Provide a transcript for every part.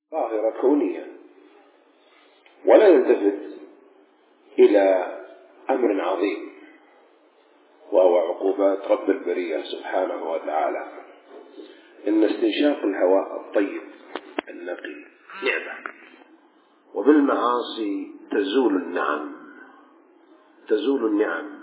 ظاهرة كونية، ولا يلتفت إلى أمر عظيم وهو عقوبات رب البرية سبحانه وتعالى. إن استنشاق الهواء الطيب النقي نعمة، وبالمعاصي تزول النعم.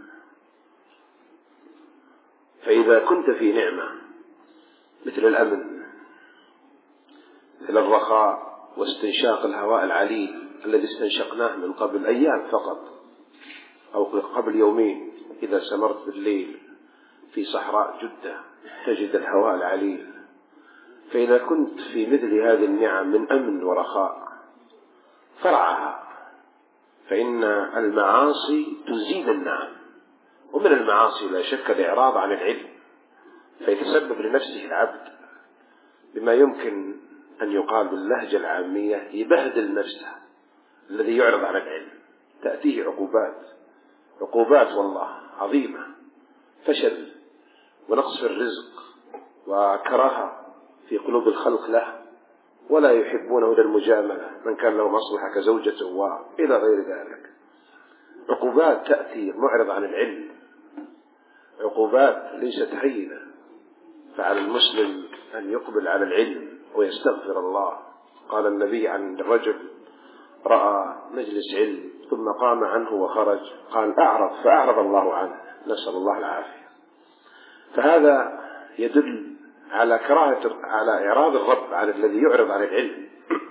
فإذا كنت في نعمة مثل الأمن، مثل الرخاء واستنشاق الهواء العليل الذي استنشقناه من قبل أيام فقط أو قبل يومين، إذا سمرت بالليل في صحراء جدة تجد الهواء العليل، فإذا كنت في مثل هذه النعم من أمن ورخاء فرعها، فإن المعاصي تزيل النعم. ومن المعاصي لا شك الإعراض عن العلم، فيتسبب لنفسه العبد بما يمكن أن يقال باللهجة العامية يبهدل نفسه. الذي يعرض عن العلم تأتيه عقوبات والله عظيمة، فشل ونقص في الرزق وكراهة في قلوب الخلق له، ولا يحبونه إلى المجاملة من كان له مصلحة كزوجته وإلى غير ذلك. عقوبات تأتي معرض عن العلم، عقوبات ليست هينة. فعلى المسلم أن يقبل على العلم ويستغفر الله. قال النبي عن الرجل رأى مجلس علم ثم قام عنه وخرج، قال أعرض فأعرض الله عنه، نسأل الله العافية. فهذا يدل على على إعراض الرب عن الذي يعرض عن العلم.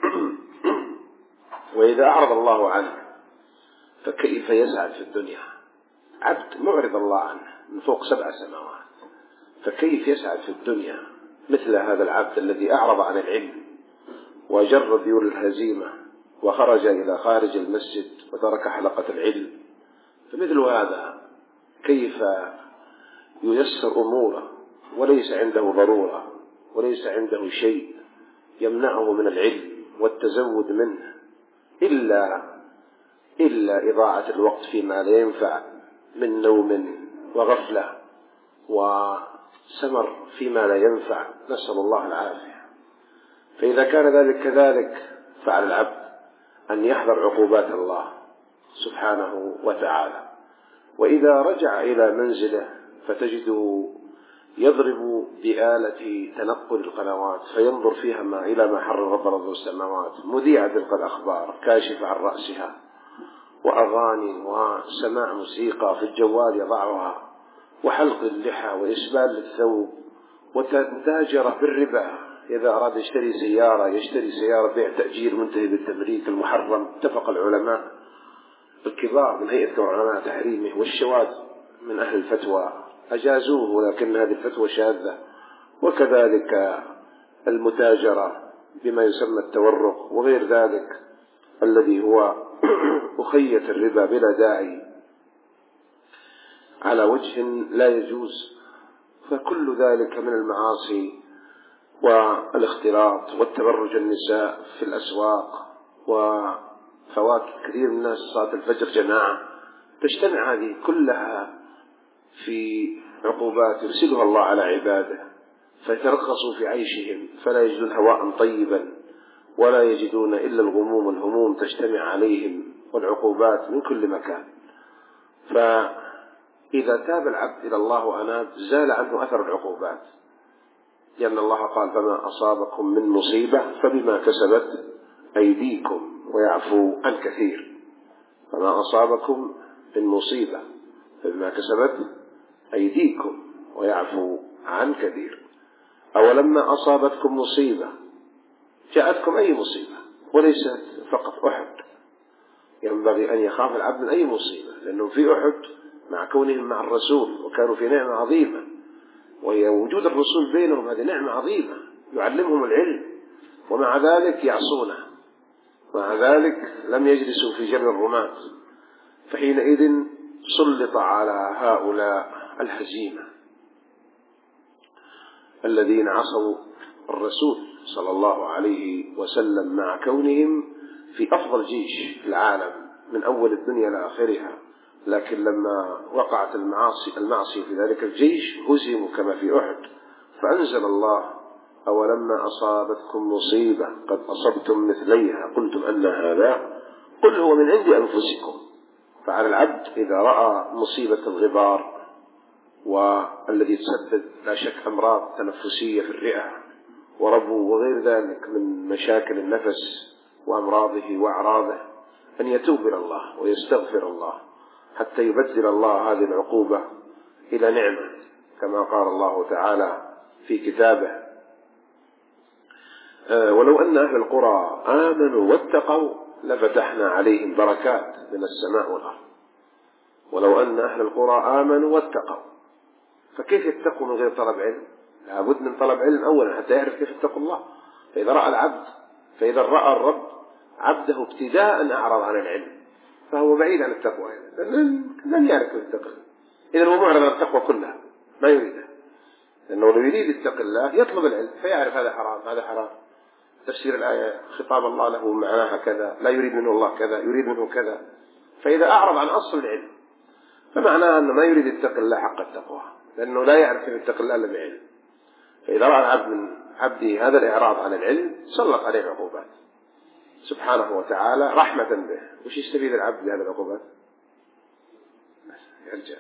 وإذا أعرض الله عنه فكيف يسعد في الدنيا؟ عبد معرض الله عنه من فوق 7 سماوات، فكيف يسعد في الدنيا مثل هذا العبد الذي أعرض عن العلم وجر ذيول الهزيمة وخرج إلى خارج المسجد وترك حلقة العلم؟ فمثل هذا كيف ييسر أموره وليس عنده ضرورة وليس عنده شيء يمنعه من العلم والتزود منه إلا إضاعة الوقت فيما لا ينفع من نوم وغفلة وسمر فيما لا ينفع، نسأل الله العافية. فإذا كان ذلك كذلك فعلى العبد أن يحذر عقوبات الله سبحانه وتعالى. وإذا رجع إلى منزله فتجده يضرب بآلة تنقل القنوات فينظر فيها إلى ما حرم رب السماوات، مذيعة تلك الأخبار كاشفة عن رأسها، وأغاني وسماع موسيقى في الجوال يضعها، وحلق اللحى وإسبال للثوب، ومتاجرة بالربا. إذا أراد يشتري سيارة بيع تأجير منتهي بالتمليك المحرم. اتفق العلماء الكبار من هيئة علماء تحريمه، والشواذ من أهل الفتوى أجازوه، ولكن هذه الفتوى شاذة. وكذلك المتاجرة بما يسمى التورق وغير ذلك الذي هو أخية الربا بلا داعي على وجه لا يجوز. فكل ذلك من المعاصي، والاختلاط والتبرج النساء في الأسواق، وفوات كثير من الناس صلاة الفجر جماعة، تجتمع هذه كلها في عقوبات يرسلها الله على عباده، فيترخصوا في عيشهم فلا يجدون هواء طيبا ولا يجدون إلا الغموم والهموم تجتمع عليهم والعقوبات من كل مكان. فإذا تاب العبد إلى الله وأناب زال عنه أثر العقوبات، لأن الله قال فما أصابكم من مصيبة فبما كسبت أيديكم ويعفو عن كثير. فما أصابكم من مصيبة فبما كسبت أيديكم ويعفو عن كثير. أولما أصابتكم مصيبة جاءتكم أي مصيبة، وليست فقط أحد، ينبغي أن يخاف العبد من أي مصيبة، لأنه في أحد مع كونهم مع الرسول وكانوا في نعمة عظيمة، وهي وجود الرسول بينهم هذه نعمة عظيمة يعلمهم العلم، ومع ذلك يعصونه، مع ذلك لم يجلسوا في جبل الرماة. فحينئذ سلط على هؤلاء الهزيمة الذين عصوا الرسول صلى الله عليه وسلم مع كونهم في أفضل جيش في العالم من أول الدنيا لآخرها، لكن لما وقعت المعاصي في ذلك الجيش هزموا كما في أحد. فأنزل الله أولما أصابتكم مصيبة قد أصبتم مثليها قلتم أن هذا قل هو من عند أنفسكم. فعلى العبد إذا رأى مصيبة الغبار والذي تسبب لا شك أمراض تنفسية في الرئة وربو وغير ذلك من مشاكل النفس وأمراضه وأعراضه، أن يتوب إلى الله ويستغفر الله حتى يبدل الله هذه العقوبة إلى نعمة، كما قال الله تعالى في كتابه: ولو أن أهل القرى آمنوا واتقوا لفتحنا عليهم بركات من السماء والأرض. ولو أن أهل القرى آمنوا واتقوا، فكيف يتقوا من غير طلب علم؟ لابد من طلب علم أولا حتى يعرف كيف يتقوا الله. فإذا رأى الرب عبده ابتداء أعرض عن العلم فهو بعيد عن التقوى، لن يعرف كيف يتقى. إذا هو معرض عن التقوى كلها ما يريدها، لأنه لو يريد يتقي الله يطلب العلم فيعرف هذا حرام هذا حرام، تفسير الآية خطاب الله له معناها كذا، لا يريد منه الله كذا يريد منه كذا. فإذا أعرض عن أصل العلم فمعناه أنه ما يريد يتقي الله حق التقوى، لأنه لا يعرف كيف يتقي الله إلا بعلم. فإذا رأى العبد من عبده هذا الإعراض عن العلم سلط عليه العقوبات سبحانه وتعالى رحمة به. وش يستفيد العبد بهذه العقوبات؟ يرجع.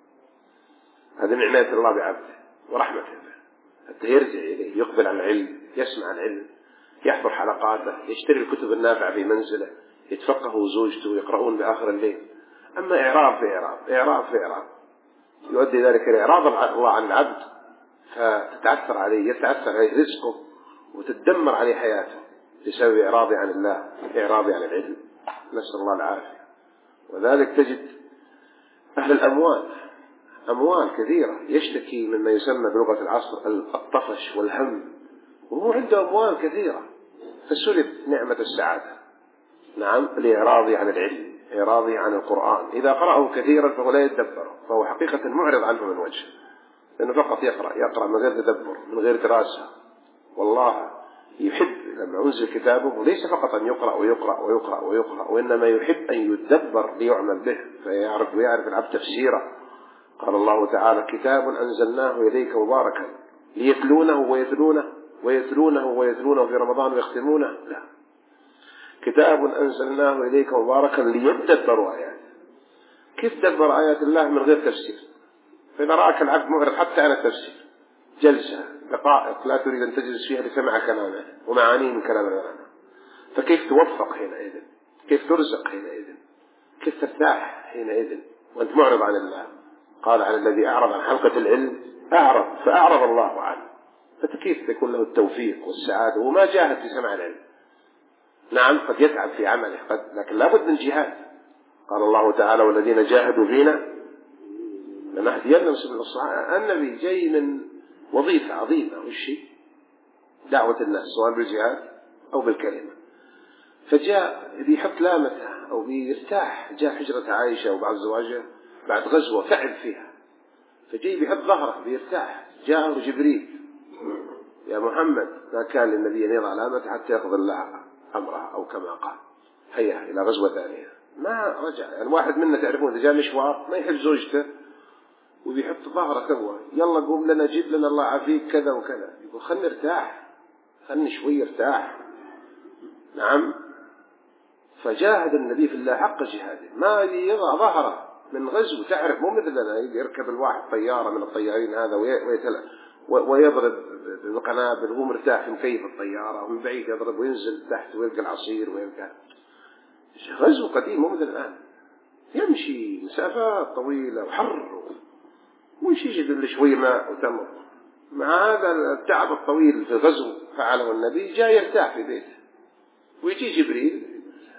هذه من عناية الله بعبده ورحمته به حتى يرجع إليه، يقبل على العلم، يسمع العلم، يحضر حلقاته، يشتري الكتب النافعة في منزله، يتفقهوا زوجته ويقرؤون بآخر الليل. أما إعراض في إعراض يؤدي ذلك إلى إعراض الله عن العبد، فتتعثر عليه يتعثر عليه رزقه وتتدمر عليه حياته بسبب إعراضه عن الله، إعراضه عن العلم، نسأل الله العافية. وذلك تجد أهل الأموال أموال كثيرة يشتكي مما يسمى بلغة العصر الطفش والهم، وهو عنده أموال كثيرة فسلب نعمة السعادة. نعم، لإعراضه عن العلم، إعراضه عن القرآن. إذا قرأه كثيرا فهو لا يتدبره، فهو حقيقة معرض عنه من وجه، لأنه فقط يقرأ من غير تدبر من غير دراسة. والله يحب لما أنزل كتابه ليس فقط أن يقرأ ويقرأ ويقرأ ويقرأ، وإنما يحب أن يدبر ليعمل به فيعرف العبد تفسيره. قال الله تعالى: كتاب أنزلناه إليك مباركا ليتلونه ويتلونه في رمضان ويختمونه. لا، كتاب أنزلناه إليك مباركا ليدبروا آياته. كيف تدبر آيات الله من غير تفسير؟ فإذا رأك العبد معرض حتى عن التفسير، جلسة دقائق لا تريد أن تجلس فيها لسمع كلامه ومعانيه من كلام الله، فكيف توفق حينئذ؟ كيف ترزق حينئذ؟ كيف ترتاح حينئذ وأنت معرض عن الله؟ قال: على الذي أعرض عن حلقة العلم فأعرض الله عنه. فكيف تكون له التوفيق والسعادة وما جاهد في سماع العلم؟ نعم، قد يتعب في عمله لكن لا بد من جهاد. قال الله تعالى: والذين جاهدوا فينا لنهدينهم سبل الصالحين. النبي جاي من وظيفة عظيمة، والشيء دعوة الناس سواء بالجهاد أو بالكلمة، فجاء بيحط لامته أو بيرتاح. جاء حجرة عائشة وبعد زواجه بعد غزوة تعب فيها، فجاي بيحط ظهره بيرتاح. جاءه جبريل: يا محمد ما كان للنبي أن يضع لامته حتى يقضي الله أمره، أو كما قال. هيا إلى غزوة ثانية. ما رجع. يعني واحد منا تعرفون إذا جاء مشوار ما يحب زوجته وبيحط ظهره سوا، يلا قوم لنا جيب لنا الله عافيك كذا وكذا، يقول خلني ارتاح، خلني شوي ارتاح. نعم، فجاهد النبي في الله حق جهاده، ما يضع ظهره من غزو. تعرف مو مثلنا يركب الواحد طيارة من الطيارين هذا ويضرب بالقنابل وهو مرتاح في مكيف الطيارة، ومن بعيد يضرب وينزل تحت ويلقى العصير ويلقى. غزو قديم مو مثل الآن، يمشي مسافات طويلة وحر وش يجد اللي شوي ماء وتمر. مع هذا التعب الطويل في غزو فعله النبي جاء يرتاح في بيته، ويجي جبريل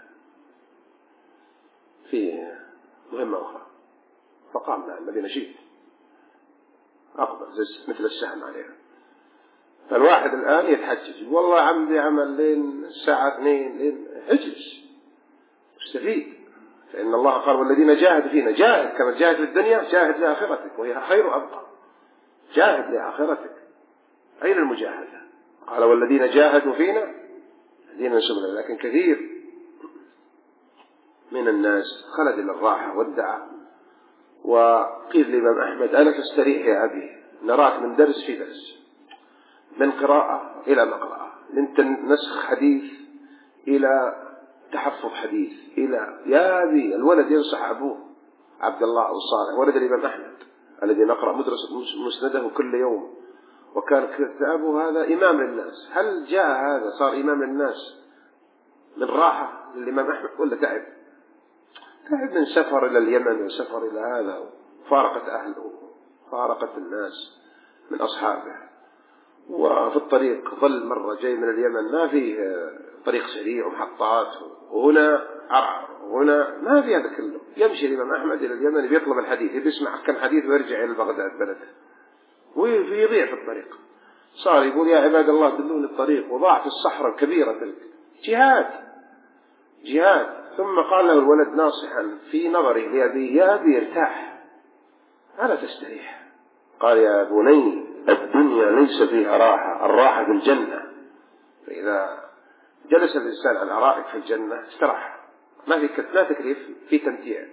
في مهمة أخرى فقام مع النبي نشيط أقبل مثل السهم عليها. فالواحد الآن يتحجج: والله عمدي عمل لين الساعة 2 لين. اجلس استفيد، فإن الله قال: والذين جاهدوا فينا. جاهد كما جاهد في الدنيا، جاهد لآخرتك وهي خير أبقى. جاهد لآخرتك. أين المجاهدة؟ قال: والذين جاهدوا فينا هدينا سبلنا. لكن كثير من الناس خلد إلى الراحة والدعاء. وقيل للإمام أحمد: ألا تستريح يا أبي، نراك من درس في درس، من قراءة إلى مقرأة، من نسخ حديث إلى تحفظ حديث، إلى يا أبي الولد ينصح أبوه عبد الله أو صالح ولد الإمام أحمد الذي نقرأ مدرسة مسنده كل يوم، وكان كتابه هذا إمام للناس. هل جاء هذا صار إمام للناس من راحة للإمام أحمد ولا تعب من سفر إلى اليمن وسفر إلى هذا، فارقت أهله فارقت الناس من أصحابه، وفي الطريق ظل مرة جاي من اليمن ما فيه طريق سريع ومحطات، وهنا عرعر وهنا ما في هذا كله، يمشي الإمام أحمد إلى اليمن بيطلب الحديث، بيسمع كم حديث ويرجع إلى بغداد بلده ويضيع في الطريق. صار يقول يا عباد الله دلوني الطريق، وضاع في الصحراء الكبيرة تلك. جهاد. ثم قال له الولد ناصحا في نظره لأبيه يا أبي ارتاح ألا تستريح. قال يا بني الدنيا ليس فيها راحة، الراحة في الجنة. فإذا جلس الإنسان على الأرائك في الجنة استراح، ما تكليف، في تمتيع،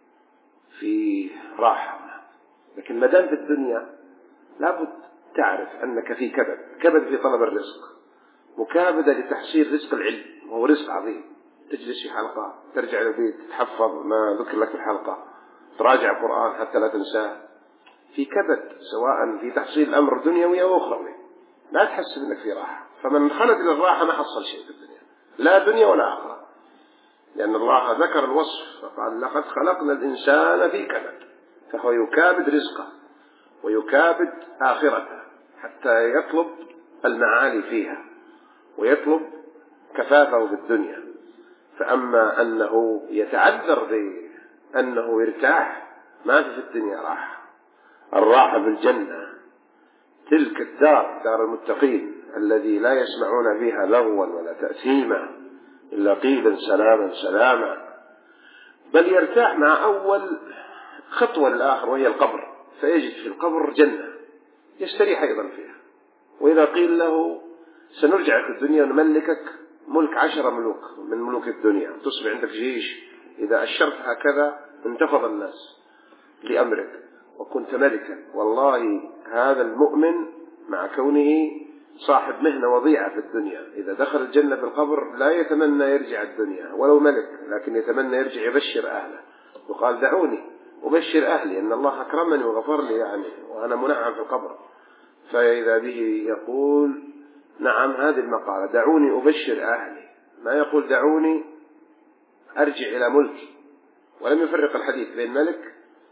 في راحة. لكن ما دام في الدنيا لابد تعرف أنك في كبد في طلب الرزق، مكابدة لتحصيل رزق العلم، وهو رزق عظيم. تجلس في حلقة، ترجع للبيت تتحفظ ما ذكر لك في الحلقة، تراجع القرآن حتى لا تنساه، في كبد سواء في تحصيل أمر دنيوي أو أخروي، لا تحسب أنك في راحة. فمن خلد إلى الراحة ما حصل شيء في الدنيا، لا دنيا ولا آخرة، لأن الله ذكر الوصف فقال لقد خلقنا الإنسان في كبد، فهو يكابد رزقه ويكابد آخرته حتى يطلب المعالي فيها ويطلب كفافه في الدنيا. فأما أنه يتعذر بأنه يرتاح، ما في الدنيا راحة. الراحة بالجنة، تلك الدار، دار المتقين الذي لا يسمعون فيها لغوا ولا تأثيما إلا قيلا سلاما سلاما، بل يرتاح مع أول خطوة للآخر وهي القبر، فيجد في القبر جنة يستريح أيضا فيها. وإذا قيل له سنرجعك الدنيا ونملكك ملك 10 ملوك من ملوك الدنيا، تصبح عندك جيش، إذا أشرت هكذا انتفض الناس لأمرك وكنت ملكا. والله هذا المؤمن مع كونه صاحب مهنة وضيعة في الدنيا، إذا دخل الجنة في القبر لا يتمنى يرجع الدنيا ولو ملك، لكن يتمنى يرجع يبشر أهله، وقال دعوني أبشر أهلي أن الله أكرمني وغفر لي يعني وأنا منعم في القبر. فإذا به يقول نعم هذه المقالة، دعوني أبشر أهلي، ما يقول دعوني أرجع إلى ملكي. ولم يفرق الحديث بين ملك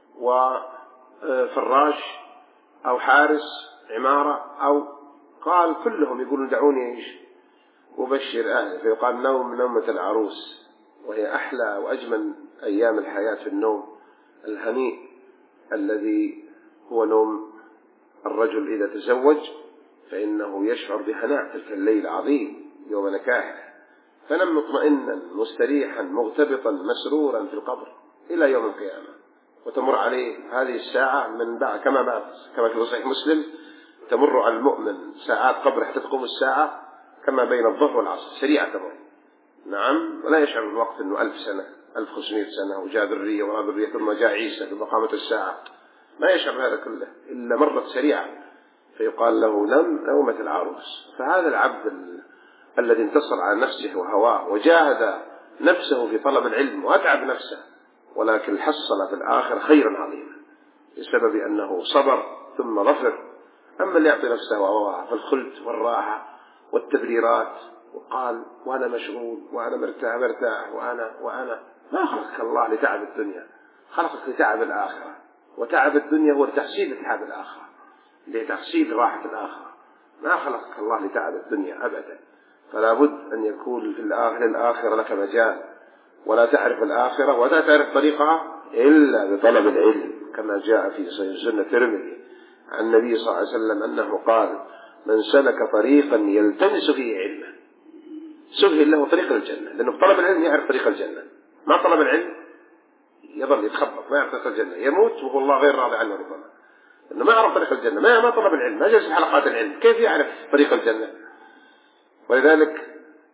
وفراش أو حارس عمارة، أو قال كلهم يقولون دعوني إيش أبشر أهلي. فيقال نومة العروس، وهي أحلى وأجمل أيام الحياة في النوم الهنيء الذي هو نوم الرجل إذا تزوج، فإنه يشعر بهناء تلك الليل العظيم يوم نكاحه، فنم مطمئنا مستريحا مغتبطا مسرورا في القبر إلى يوم القيامة. وتمر عليه هذه الساعة من بعد كما في صحيح مسلم، تمر على المؤمن ساعات قبر حتى تقوم الساعة كما بين الظهر والعصر، سريعة تمر. نعم، ولا يشعر بالوقت أنه 1000 سنة 1500 سنة وجاء ذرية وراء ذرية ثم جاء عيسى ثم قامت الساعة، ما يشعر بهذا كله إلا مرت سريعة. فيقال له نومة العروس. فهذا العبد الذي انتصر على نفسه وهواه وجاهد نفسه في طلب العلم وأتعب نفسه، ولكن حصل في الآخر خيرا عظيما بسبب أنه صبر ثم ظفر. أما اللي يعطي نفسه وهواه في الخلد والراحة والتبريرات وقال وأنا مشغول وأنا مرتاح وأنا ما خلقك الله لتعب الدنيا، خلقك لتعب الآخرة، وتعب الدنيا هو لتحصيل تعب الآخرة، لتحصيل راحة الآخرة. ما خلقك الله لتعب الدنيا أبدا. فلا بد أن يكون في الآخرة لك مجال، ولا تعرف الآخرة ولا تعرف طريقها إلا بطلب العلم، كما جاء في سنة الترمذي عن النبي صلى الله عليه وسلم أنه قال من سلك طريقا يلتمس فيه علما سهل له طريق الجنة. لأنه بطلب العلم يعرف طريق الجنة، ما طلب العلم يظل يتخبط ما يعرف طريق الجنة، يموت وهو الله غير راضي عنه ربما، إنه ما يعرف طريق الجنة، ما طلب العلم، ما جلس في حلقات العلم، كيف يعرف طريق الجنة؟ ولذلك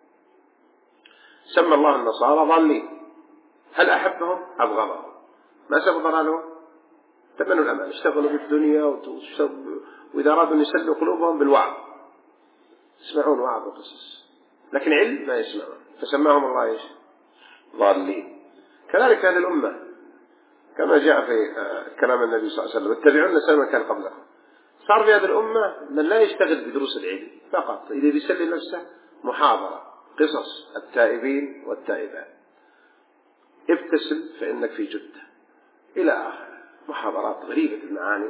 سمى الله النصارى ضالين. هل أحبهم؟ أبغضهم. ما سبب ضلالهم؟ تمنوا الأمان، اشتغلوا بالدنيا وإذا أرادوا أن يسلوا قلوبهم بالوعظ يسمعون وعظ وقصص، لكن علم ما يسمعون، فسماهم الله إيش؟ ضالين. كذلك هذه الأمة كما جاء في كلام النبي صلى الله عليه وسلم: اتبعون سنن من كان قبلكم. صار في هذه الأمة من لا يشتغل بدروس العلم فقط، إذا بيسلي نفسه محاضرة قصص التائبين والتائبات، ابتسم فإنك في جدة، إلى آخر محاضرات غريبة المعاني،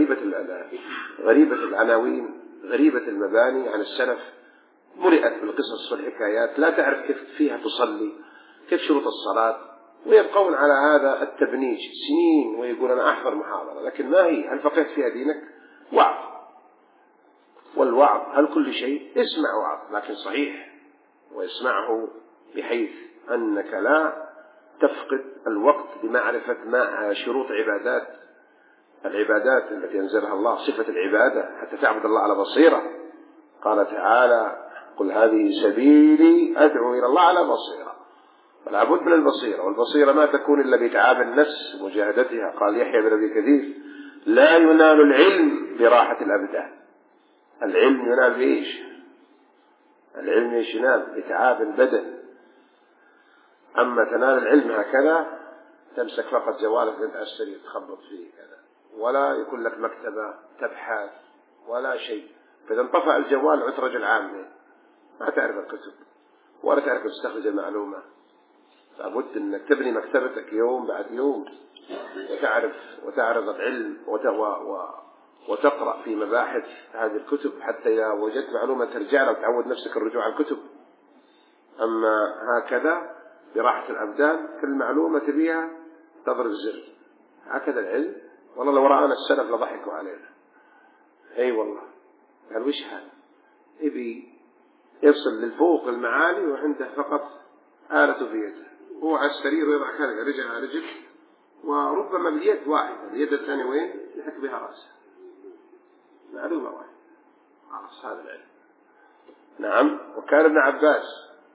غريبة العناوين، غريبة المباني عن السلف، ملئت بالقصص والحكايات، لا تعرف كيف فيها تصلي، كيف شروط الصلاة، ويبقون على هذا التبنيج سنين ويقول أنا أحضر محاضرة، لكن ما هي؟ هل فقهت فيها دينك؟ وعظ، والوعظ هل كل شيء؟ اسمع وعظ، لكن صحيح، ويسمعه بحيث أنك لا تفقد الوقت بمعرفة ما شروط العبادات التي أنزلها الله، صفة العبادة حتى تعبد الله على بصيرة. قال تعالى: قل هذه سبيلي أدعو إلى الله على بصيرة. فلا بد من البصيرة، والبصيرة ما تكون إلا بإتعاب النفس ومجاهدتها. قال يحيى بن أبي كثير: لا ينال العلم براحة الأبدان. العلم ينال بإيش؟ العلم ينال بإتعاب البدن. أما تنال العلم هكذا تمسك فقط جوالك وانت أشتري تخبط فيه كذا، ولا يكون لك مكتبة تبحث ولا شيء. فإذا انطفأ الجوال عدت رجل عام، ما تعرف الكتب ولا تعرف تستخرج المعلومة. لابد أنك تبني مكتبتك يوم بعد يوم، وتعرض العلم وتقرأ في مباحث هذه الكتب، حتى إذا وجدت معلومة ترجع لها وتعود نفسك الرجوع على الكتب. أما هكذا براحة الأبدان، كل معلومة تبيها تضرب زر. هكذا العلم. والله لو رآنا السلف لضحكوا علينا. أي والله، قال وش هذا؟ يبي يصل للفوق المعالي وعنده فقط آلة في يده، هو على السرير ويضع كذا رجل على رجل، وربما باليد واحدة، اليد الثانية وين؟ يحك بها رأسه. معلومة واحدة، خلاص هذا العلم. نعم. وكان ابن عباس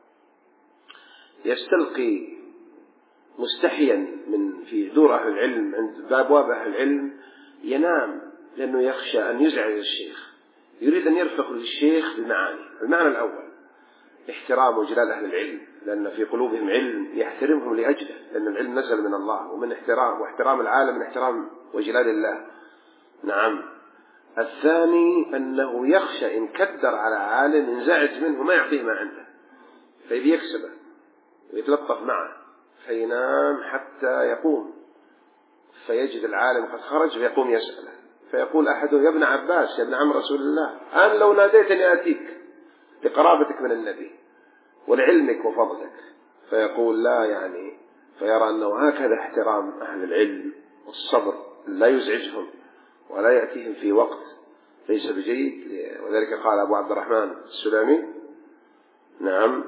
يستلقي مستحيا من في دور أهل العلم، عند باب أهل العلم ينام، لأنه يخشى أن يزعج الشيخ، يريد أن يرفق للشيخ بالمعاني. المعنى الأول احترام وجلال أهل العلم، لأن في قلوبهم علم يحترمهم لأجله، لأن العلم نزل من الله، ومن واحترام العالم من احترام وجلال الله. نعم. الثاني أنه يخشى إن كدر على عالم ينزعج منه ما يعطيه ما عنده، فيبي يكسبه ويتلطف معه، فينام حتى يقوم، فيجد العالم قد خرج فيقوم يسأله، فيقول أحده: يا ابن عباس، يا ابن عم رسول الله، أنا لو ناديتني آتيك لقرابتك من النبي ولعلمك وفضلك. فيقول لا، يعني فيرى أنه هكذا احترام أهل العلم والصبر، لا يزعجهم ولا يأتيهم في وقت ليس بجيد. وذلك قال أبو عبد الرحمن السلامي: نعم،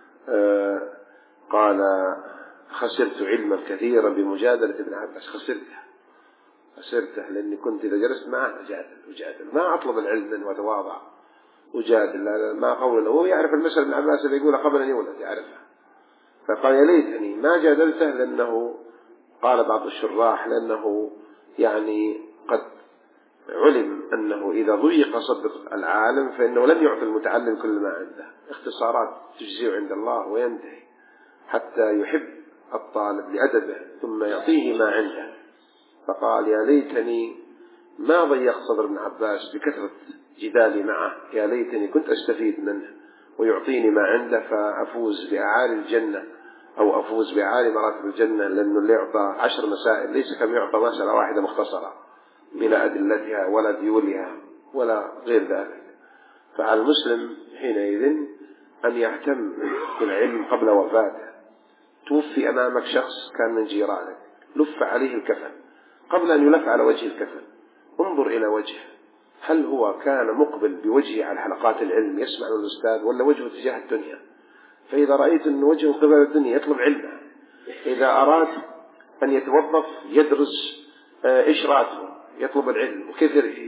قال: خسرت علما كثيرا بمجادلة ابن عباس. خسرته لأني كنت إذا جلست معه أجادل، ما أطلب العلم منه وتواضع، أجادل، ما قول له، هو يعرف المسألة ابن عباس اللي يقولها قبل أن يولد يعرفها. فقال: يا ليتني ما جادلته، لأنه قال بعض الشراح لأنه يعني قد علم أنه إذا ضيق صدر العالم فإنه لن يعطي المتعلم كل ما عنده، اختصارات تجزئ عند الله وينتهي، حتى يحب الطالب لأدبه ثم يعطيه ما عنده. فقال: يا ليتني ما ضيق صدر ابن عباس بكثرة جدالي معه، يا ليتني كنت أستفيد منه ويعطيني ما عنده، فأفوز بأعالي الجنة أو أفوز بأعالي مراتب الجنة، لأنه اللي يعطى 10 مسائل ليس كم يعطى مسألة واحدة مختصرة بلا أدلتها ولا ديولها ولا غير ذلك. فعلى المسلم حينئذ أن يهتم بالعلم قبل وفاته. توفي أمامك شخص كان من جيرانك، لف عليه الكفن، قبل أن يلف على وجه الكفن انظر إلى وجهه، هل هو كان مقبل بوجهه على حلقات العلم يسمع من الأستاذ، ولا وجهه تجاه الدنيا؟ فإذا رأيت أن وجهه قبل الدنيا يطلب علمه، إذا أراد أن يتوظف يدرس إيش راتبه، يطلب العلم وكيف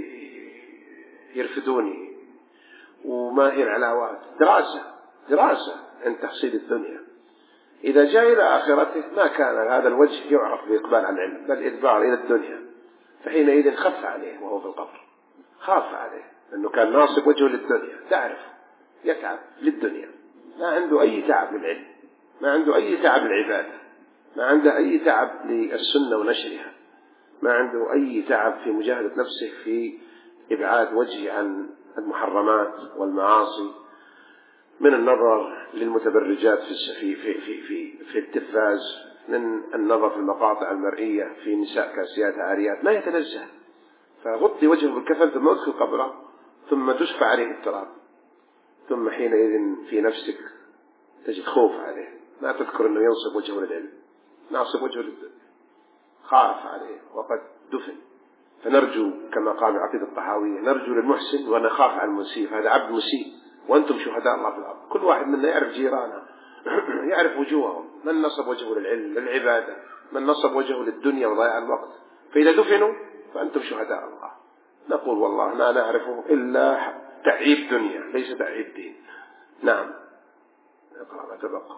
يرفدوني وما هي العلاوات، دراسة عند تحصيل الدنيا. إذا جاء إلى آخرته ما كان هذا الوجه يعرف بإقبال على العلم، بل إدبار إلى الدنيا، فحينئذ خف عليه وهو في القبر، خاف عليه لأنه كان ناصب وجهه للدنيا، تعرف يتعب للدنيا، ما عنده أي تعب للعلم، ما عنده أي تعب للعبادة، ما عنده أي تعب للسنة ونشرها، ما عنده أي تعب في مجاهدة نفسه في إبعاد وجهه عن المحرمات والمعاصي، من النظر للمتبرجات في التلفاز، من النظر في المقاطع المرئية في نساء كاسيات عاريات، ما يتنزه. فغطي وجهه بالكفن ثم ادخل قبره ثم تشفع عليه التراب، ثم حينئذ في نفسك تجد خوف عليه، ما تذكر أنه ينصب وجهه للعلم، ناصب وجهه للدنيا، خاف عليه وقد دفن. فنرجو كما قال عقيدة الطحاوية: نرجو للمحسن ونخاف على المسيء، هذا عبد مسيء وأنتم شهداء الله في الأرض. كل واحد منا يعرف جيرانه يعرف وجوههم، من نصب وجهه للعلم للعبادة، من نصب وجهه للدنيا وضياع الوقت، فإذا دفنوا فأنتم شهداء الله. نقول والله لا نعرفه إلا تعيب دنيا ليس تعيب دين. نعم، اقرأ ما تبقى.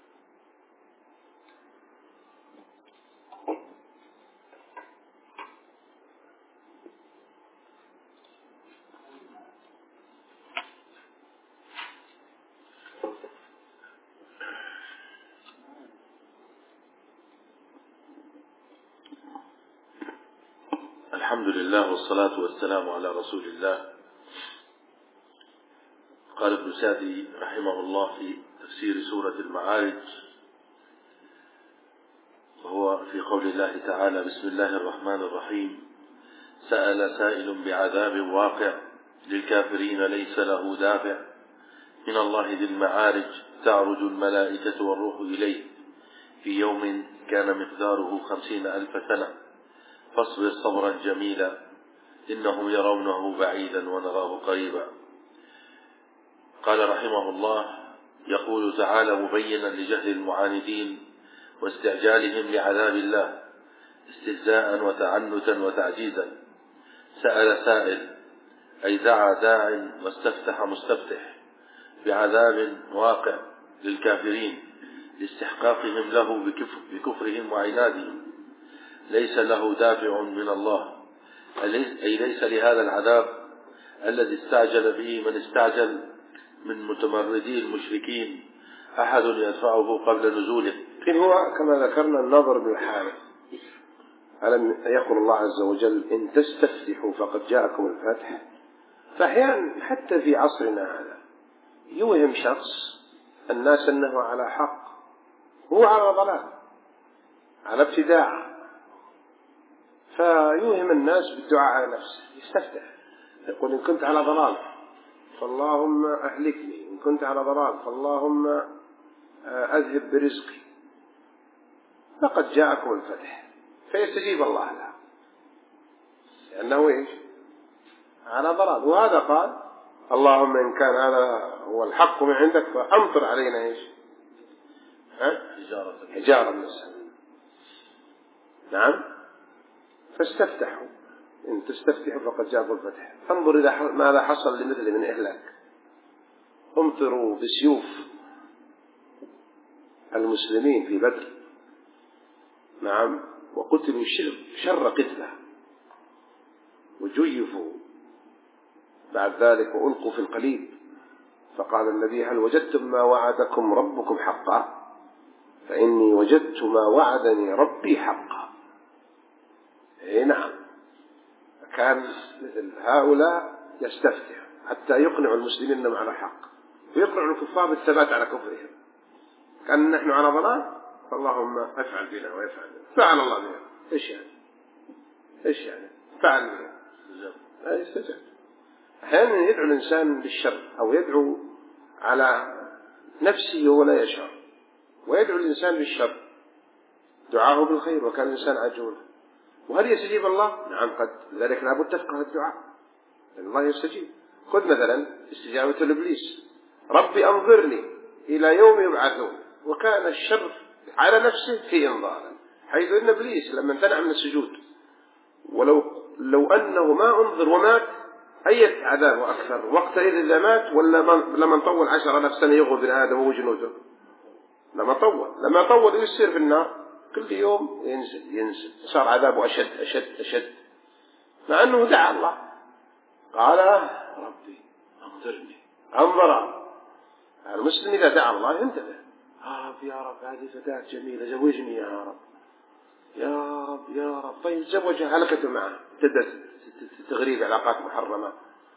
الحمد لله والصلاة والسلام على رسول الله. قال ابن سعدي رحمه الله في تفسير سورة المعارج، وهو في قول الله تعالى: بسم الله الرحمن الرحيم. سأل سائل بعذاب واقع للكافرين ليس له دافع، من الله ذي المعارج تعرج الملائكة والروح إليه في يوم كان مقداره 50,000 سنة، فاصبر صبرا جميلا إنهم يرونه بعيدا ونراه قريبا. قال رحمه الله: يقول تعالى مبينا لجهل المعاندين واستعجالهم لعذاب الله استهزاء وتعنتا وتعجيزا. سأل سائل أي دعا داع واستفتح مستفتح بعذاب واقع للكافرين لاستحقاقهم له بكفرهم وعنادهم، ليس له دافع من الله، أي ليس لهذا العذاب الذي استعجل به من استعجل من متمردي المشركين أحد يدفعه قبل نزوله. لكن هو كما ذكرنا النظر بالحال. ألم يقول الله عز وجل: إن تستفتحوا فقد جاءكم الفتح. فأحيانا حتى في عصرنا هذا يوهم شخص الناس أنه على حق، هو على ضلال، على ابتداع، فيوهم الناس بالدعاء على نفسه، يستفتح يقول: إن كنت على ضلال فاللهم أهلكني، إن كنت على ضلال فاللهم أذهب برزقي، فقد جاءكم الفتح، فيستجيب الله له لأنه إيش؟ على ضلال. وهذا قال: اللهم إن كان هذا هو الحق من عندك فأمطر علينا إيش؟ حجارة من السماء. نعم، فاستفتحوا، إن تستفتحوا فقد جاءكم الفتح. انظر إذا ماذا حصل لمثل من إهلاك. امطروا بسيوف المسلمين في بدر، نعم، وقتلوا شر قتله، وجيفوا بعد ذلك وألقوا في القليب. فقال النبي: هل وجدتم ما وعدكم ربكم حقا؟ فإني وجدت ما وعدني ربي حقا. إيه نعم، كان مثل هؤلاء يستفتح حتى يقنعوا المسلمين أنهم على حق، ويقنعوا الكفار بالثبات على كفرهم. كان نحن على ضلال، فاللهم افعل بنا ويفعل بنا. فعل الله بنا. إيش يعني فعل بنا؟ استجاب. أحيانا يدعو الإنسان بالشر أو يدعو على نفسه ولا يشعر، ويدعو الإنسان بالشر دعاه بالخير، وكان الإنسان عجولا. وهل يستجيب الله؟ نعم قد، لذلك لابد تفقه الدعاء لأن الله يستجيب. خذ مثلا استجابة لإبليس: ربي أنظرني إلى يوم يبعثون، وكان الشر على نفسه في إنظاره، حيث أن إبليس لما امتنع من السجود ولو أنه ما أنظر ومات أي عذاب أكثر وقتئذ إذا مات، ولا لما طول 10,000 سنة يغوى بن آدم وجنوده؟ لما طول يسير في النار كل يوم ينزل صار عذابه أشد مع أنه دعا الله قال: ربي أنظرني. أنظر المسلم إذا دعا الله ينتبه، يا رب هذه فتاة جميلة زوجني يا رب، يا رب يا رب. طيب زوجها هلكته معه، تبدأ تغريب علاقات محرمة،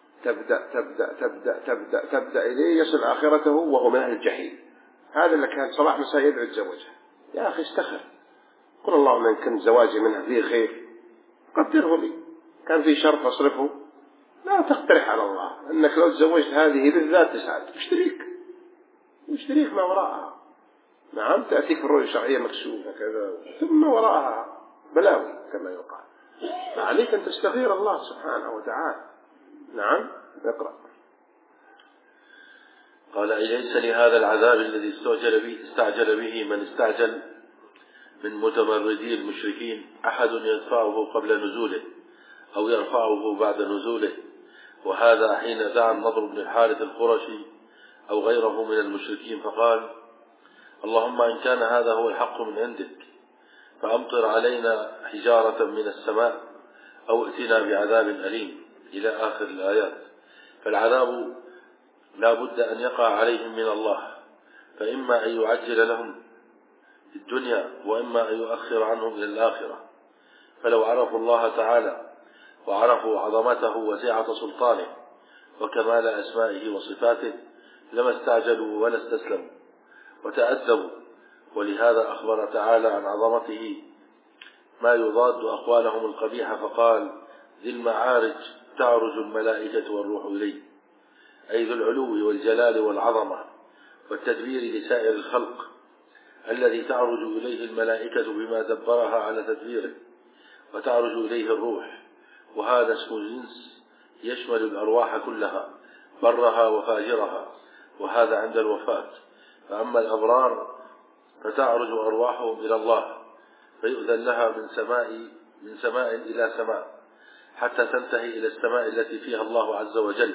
تبدأ إليه يصل آخرته وهو من أهل الجحيم. هذا اللي كان صباح مساء يدعو تزوجها. يا أخي استخر، قل اللهم إن كان زواجي منها فيه خير قدره لي، كان فيه شر فاصرفه. لا تقترح على الله أنك لو تزوجت هذه بالذات تسعد، اشتريك ما وراءها. نعم تأتيك الرؤية الشرعية مكشوفة كذا، ثم وراءها بلاوي كما يقال، فعليك أن تستغير الله سبحانه وتعالى. نعم اقرأ. قال أليس لهذا العذاب الذي استعجل به من استعجل من متمردي المشركين أحد يدفعه قبل نزوله أو يرفعه بعد نزوله؟ وهذا حين دعا النضر بن الحارث القرشي أو غيره من المشركين فقال: اللهم إن كان هذا هو الحق من عندك فأمطر علينا حجارة من السماء أو ائتنا بعذاب أليم، إلى آخر الآيات. فالعذاب لا بد أن يقع عليهم من الله، فإما أن يعجل لهم في الدنيا وإما أن يؤخر عنهم إلى الآخرة. فلو عرفوا الله تعالى وعرفوا عظمته وسعة سلطانه وكمال أسمائه وصفاته لما استعجلوا ولا استسلموا وتأدبوا. ولهذا أخبر تعالى عن عظمته ما يضاد أقوالهم القبيحة فقال: ذي المعارج تعرج الملائكة والروح إليه، أي ذو العلو والجلال والعظمة والتدبير لسائر الخلق، الذي تعرج إليه الملائكة بما دبرها على تدبيره، وتعرج إليه الروح، وهذا اسم جنس يشمل الأرواح كلها برها وفاجرها، وهذا عند الوفاة. فأما الأبرار فتعرج أرواحهم إلى الله فيؤذن لها من سماء إلى سماء حتى تنتهي إلى السماء التي فيها الله عز وجل،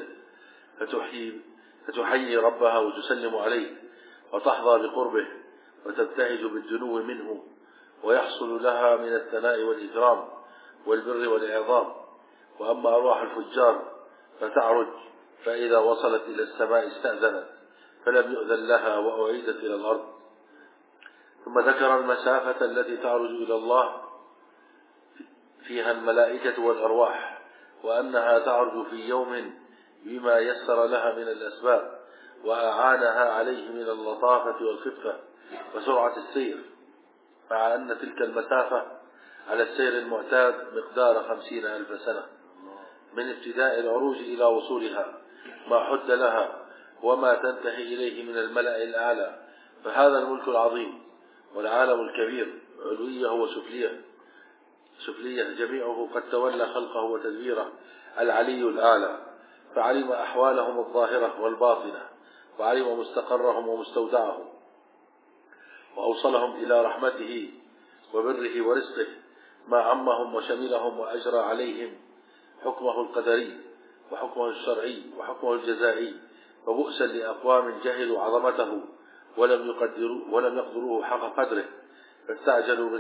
فتحيي ربها وتسلم عليه وتحظى بقربه وتبتهج بالدنو منه، ويحصل لها من الثناء والإكرام والبر والإعظام. وأما أرواح الفجار فتعرج، فإذا وصلت إلى السماء استأذنت فلم يؤذن لها وأعيدت إلى الأرض. ثم ذكر المسافة التي تعرج إلى الله فيها الملائكة والأرواح، وأنها تعرج في يوم بما يسر لها من الأسباب وأعانها عليه من اللطافة والخفة وسرعة السير، مع أن تلك المسافة على السير المعتاد مقدار 50,000 سنة من ابتداء العروج إلى وصولها، ما حد لها وما تنتهي إليه من الملأ الأعلى. فهذا الملك العظيم والعالم الكبير علوية وسفلية جميعه قد تولى خلقه وتدبيره العلي الأعلى، فعلم أحوالهم الظاهرة والباطنة، وعلم مستقرهم ومستودعهم، وأوصلهم إلى رحمته وبره ورزقه، ما عمهم وشملهم وأجرى عليهم حكمه القدري وحكمه الشرعي وحكمه الجزائي. وبؤسا لأقوام جهلوا عظمته ولم يقدروه حق قدره، فاستعجلوا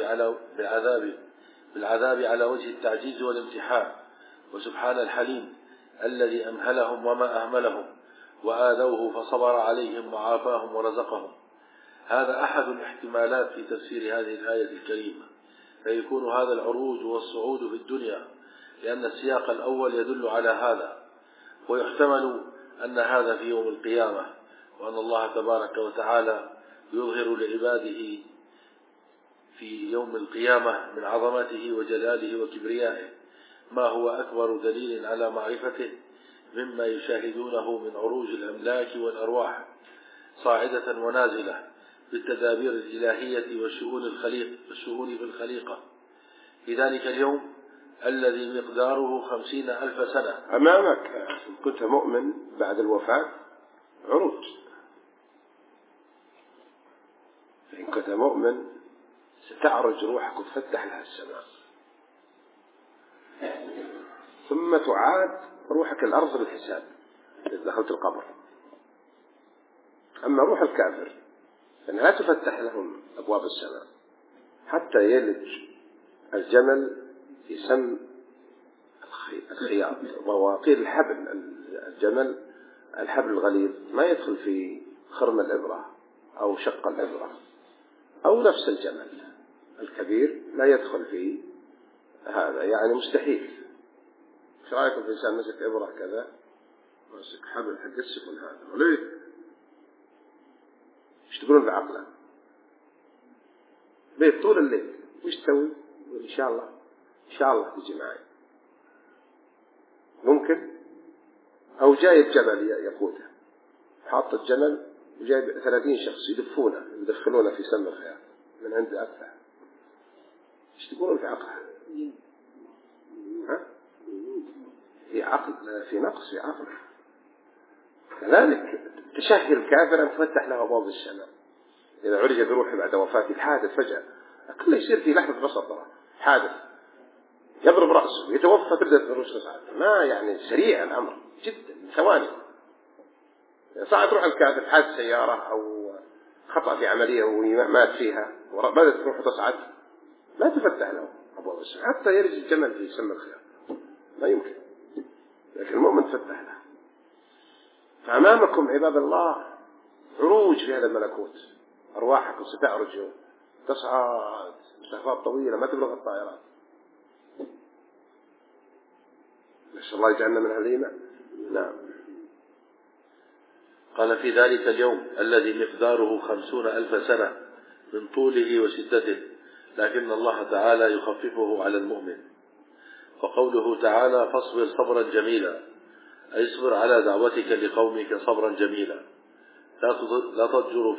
بالعذاب على وجه التعجيز والامتحان. وسبحان الحليم الذي أمهلهم وما أهملهم وآذوه فصبر عليهم وعافاهم ورزقهم. هذا أحد الاحتمالات في تفسير هذه الآية الكريمة، فيكون هذا العروج والصعود في الدنيا لأن السياق الأول يدل على هذا، ويحتمل أن هذا في يوم القيامة، وأن الله تبارك وتعالى يظهر لعباده في يوم القيامة من عظمته وجلاله وكبريائه ما هو أكبر دليل على معرفته مما يشاهدونه من عروج الأملاك والأرواح صاعدة ونازلة بالتدابير الإلهية والشؤون في الخليقة في ذلك اليوم الذي مقداره 50,000 سنة. أمامك إن كنت مؤمن بعد الوفاة عروج، إن كنت مؤمن ستعرج روحك وتفتح لها السماء، ثم تعاد روحك الأرض بالحساب إذا دخلت القبر. أما روح الكافر فإنها لا تفتح لهم أبواب السماء حتى يلج الجمل في سم الخياط وقيل الحبل. الجمل الحبل الغليظ ما يدخل في خرم الإبرة أو شق الإبرة، أو نفس الجمل الكبير لا يدخل في هذا، يعني مستحيل. ايش رايكم في إنسان مسك إبرة كذا، مسك حبل حق السفن هذا وليه؟ ايش تقولون في عقله؟ بيت طول الليل وش تسوي؟ إن شاء الله إن شاء الله تجي معي. ممكن. أو جايب جبل يقوده، حاط الجمل وجايب 30 شخص يدفونه يدخلونه في سم الخيام من عند أدفع. ايش تقولون في عقله؟ ها؟ في عقل، في نقص في عقل. كذلك تشهي الكافر أن تفتح له أبواب السماء. إذا عرج بروحه بعد وفاته الحادث فجأة، كله يصير في لحظة بصر، حادث يضرب رأسه يتوفى تبدأ الروح تصعد، ما يعني سريع الأمر جدا، ثواني صعد روح الكافر حادث سيارة أو خطأ في عملية ومات فيها وبدأت روحه تصعد، لا تفتح له أبواب السماء حتى يرج الجمل في سم الخيام، ما يمكن. لكن المؤمن تفتح له. فأمامكم عباد الله عروج في هذا الملكوت، أرواحكم ستعرج تصعد مسافات طويلة ما تبلغ الطائرات. نسأل الله يجعلنا من هذه. نعم. قال في ذلك اليوم الذي مقداره 50,000 سنة من طوله وشدته، لكن الله تعالى يخففه على المؤمن. وقوله تعالى فاصبر صبرا جميلا، أي اصبر على دعوتك لقومك صبرا جميلا، لا تضجر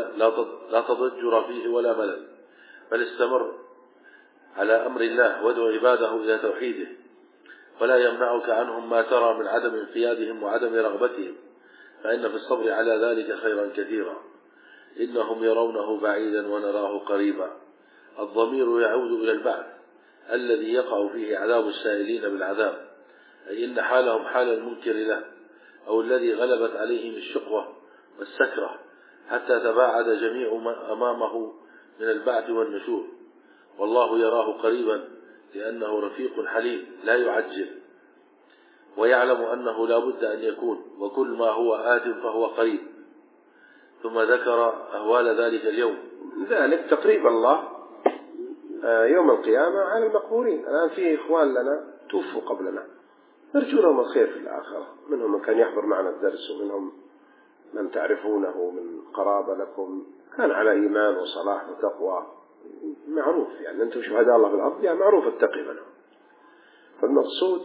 فيه ولا ملل، بل استمر على أمر الله وادع عباده إلى توحيده، ولا يمنعك عنهم ما ترى من عدم انقيادهم وعدم رغبتهم، فإن في الصبر على ذلك خيرا كثيرا. إنهم يرونه بعيدا ونراه قريبا. الضمير يعود إلى البعث الذي يقع فيه عذاب السائلين بالعذاب، أي إن حالهم حال المنكر له، أو الذي غلبت عليهم الشقوة والسكرة حتى تباعد جميع ما أمامه من البعث والنشور. والله يراه قريبا لأنه رفيق حليم لا يعجل، ويعلم أنه لا بد أن يكون، وكل ما هو آت فهو قريب. ثم ذكر أهوال ذلك اليوم. ذلك تقريب الله يوم القيامة على المقبورين. الآن في إخوان لنا توفوا قبلنا نرجو لهم الخير في الآخرة، منهم من كان يحضر معنا الدرس، ومنهم من تعرفونه من قرابة لكم كان على إيمان وصلاح وتقوى معروف، يعني أنتم شهداء الله في الأرض، يعني معروف التقي منهم. فالمقصود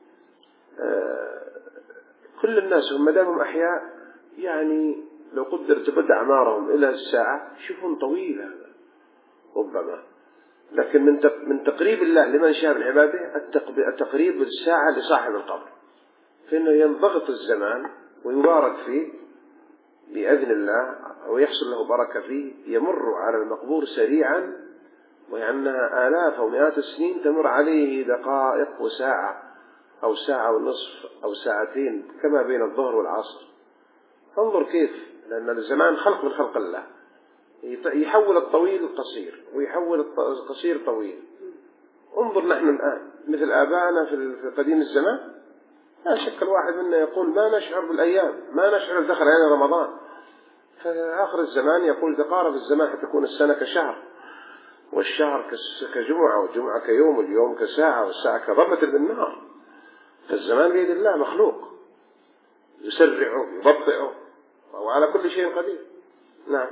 كل الناس ما دامهم أحياء، يعني لو قدر تبدأ أعمارهم إلى الساعة يشوفون طويل هذا ربما، لكن من تقريب الله لمن شاء من عباده التقريب الساعة لصاحب القبر، فإنه ينضغط الزمان ويبارك فيه بإذن الله ويحصل له بركة فيه، يمر على المقبور سريعا، وأنها آلاف أو مئات السنين تمر عليه دقائق وساعة أو ساعة ونصف أو ساعتين كما بين الظهر والعصر. انظر كيف، لأن الزمان خلق من خلق الله، يحول الطويل القصير ويحول القصير طويل. انظر نحن الآن مثل آبائنا في قديم الزمان، لا شك الواحد منا يقول ما نشعر بالأيام، ما نشعر دخل علينا رمضان. فآخر الزمان يقول تقارب الزمان حتى تكون السنة كشهر، والشهر كجمعة، والجمعة كيوم، واليوم كساعة، والساعة كضربة بالنهار. فالزمان بيد الله مخلوق يسرعه يبطئه، وهو على كل شيء قدير. نعم.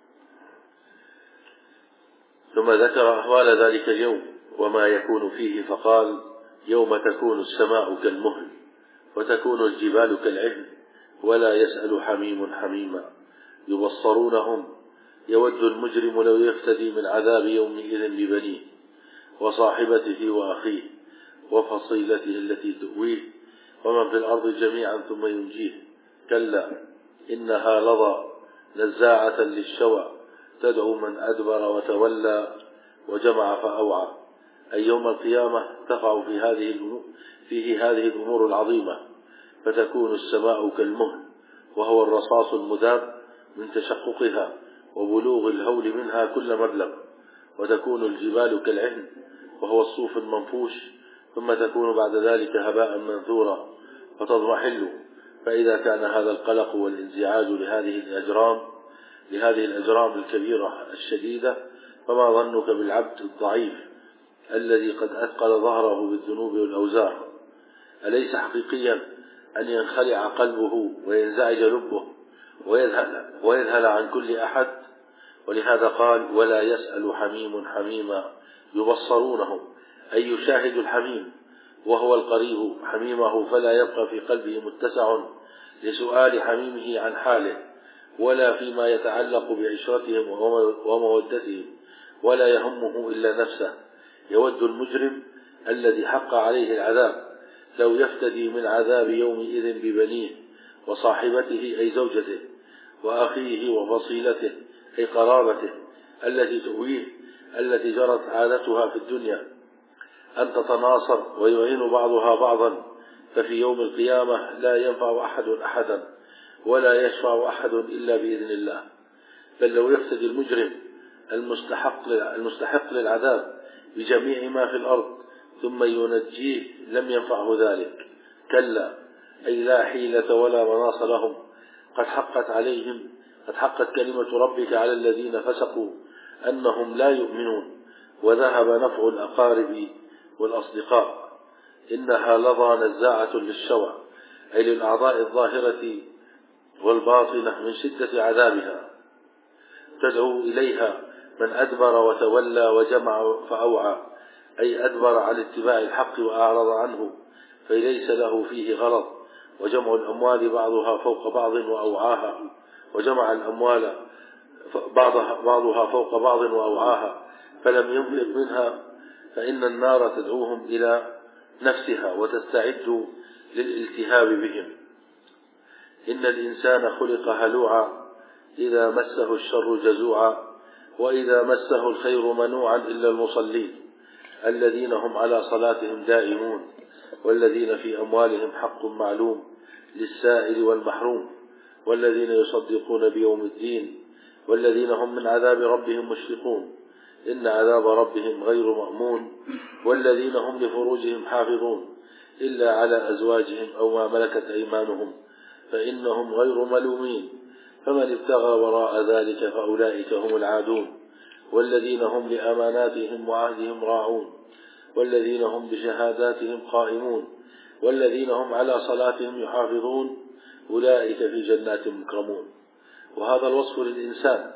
ثم ذكر أحوال ذلك اليوم وما يكون فيه، فقال يوم تكون السماء كالمهل وتكون الجبال كالعهن ولا يسأل حميم حميما يبصرونهم يود المجرم لو يفتدي من عذاب يومئذ ببنيه وصاحبته وأخيه وفصيلته التي تؤويه ومن في الأرض جميعا ثم ينجيه. كلا إنها لظى نزاعة للشوى تدعو من أدبر وتولى وجمع فأوعى. أي يوم القيامة تقع فيه هذه الأمور العظيمة، فتكون السماء كالمهل وهو الرصاص المذاب من تشققها وبلوغ الهول منها كل مبلغ، وتكون الجبال كالعهن وهو الصوف المنفوش، ثم تكون بعد ذلك هباء منثورا فتضمحل فإذا كان هذا القلق والانزعاج لهذه الأجرام الكبيرة الشديدة، فما ظنك بالعبد الضعيف الذي قد أثقل ظهره بالذنوب والأوزار؟ أليس حقيقيا أن ينخلع قلبه وينزعج لبه ويذهل عن كل أحد؟ ولهذا قال: ولا يسأل حميم حميما يبصرونهم، أي يشاهد الحميم وهو القريب حميمه، فلا يبقى في قلبه متسع لسؤال حميمه عن حاله ولا فيما يتعلق بعشرتهم ومودتهم، ولا يهمه إلا نفسه. يود المجرم الذي حق عليه العذاب لو يفتدي من عذاب يومئذ ببنيه وصاحبته أي زوجته وأخيه وفصيلته أي قرابته التي تؤويه، التي جرت عادتها في الدنيا أن تتناصر ويعين بعضها بعضا، ففي يوم القيامة لا ينفع أحد أحدا ولا يشفع أحد إلا بإذن الله. بل لو يفتدي المجرم المستحق للعذاب بجميع ما في الأرض ثم ينجيه لم ينفعه ذلك، كلا، أي لا حيلة ولا مناص لهم. قد حقت كلمة ربك على الذين فسقوا أنهم لا يؤمنون، وذهب نفع الأقارب والأصدقاء. إنها لظى نزاعة للشوى، أي للأعضاء الظاهرة والباطنة من شدة عذابها، تدعو إليها من أدبر وتولى وجمع فأوعى، أي أدبر عن اتباع الحق وأعرض عنه، فليس له فيه غرض. وجمع الأموال بعضها فوق بعض وأوعاها، وجمع الأموال بعضها فوق بعض وأوعاها، فلم ينفق منها، فإن النار تدعوهم إلى نفسها وتستعد للالتهاب بهم. إن الإنسان خلق هلوعا إذا مسه الشر جزوعا، وإذا مسه الخير منوعا إلا المصلين الذين هم على صلاتهم دائمون، والذين في أموالهم حق معلوم للسائل والمحروم، والذين يصدقون بيوم الدين، والذين هم من عذاب ربهم مشفقون، إن عذاب ربهم غير مأمون، والذين هم لفروجهم حافظون إلا على أزواجهم أو ما ملكت أيمانهم فإنهم غير ملومين، فمن ابتغى وراء ذلك فأولئك هم العادون، والذين هم لأماناتهم وعهدهم راعون، والذين هم بشهاداتهم قائمون، والذين هم على صلاتهم يحافظون، أولئك في جنات مكرمون. وهذا الوصف للإنسان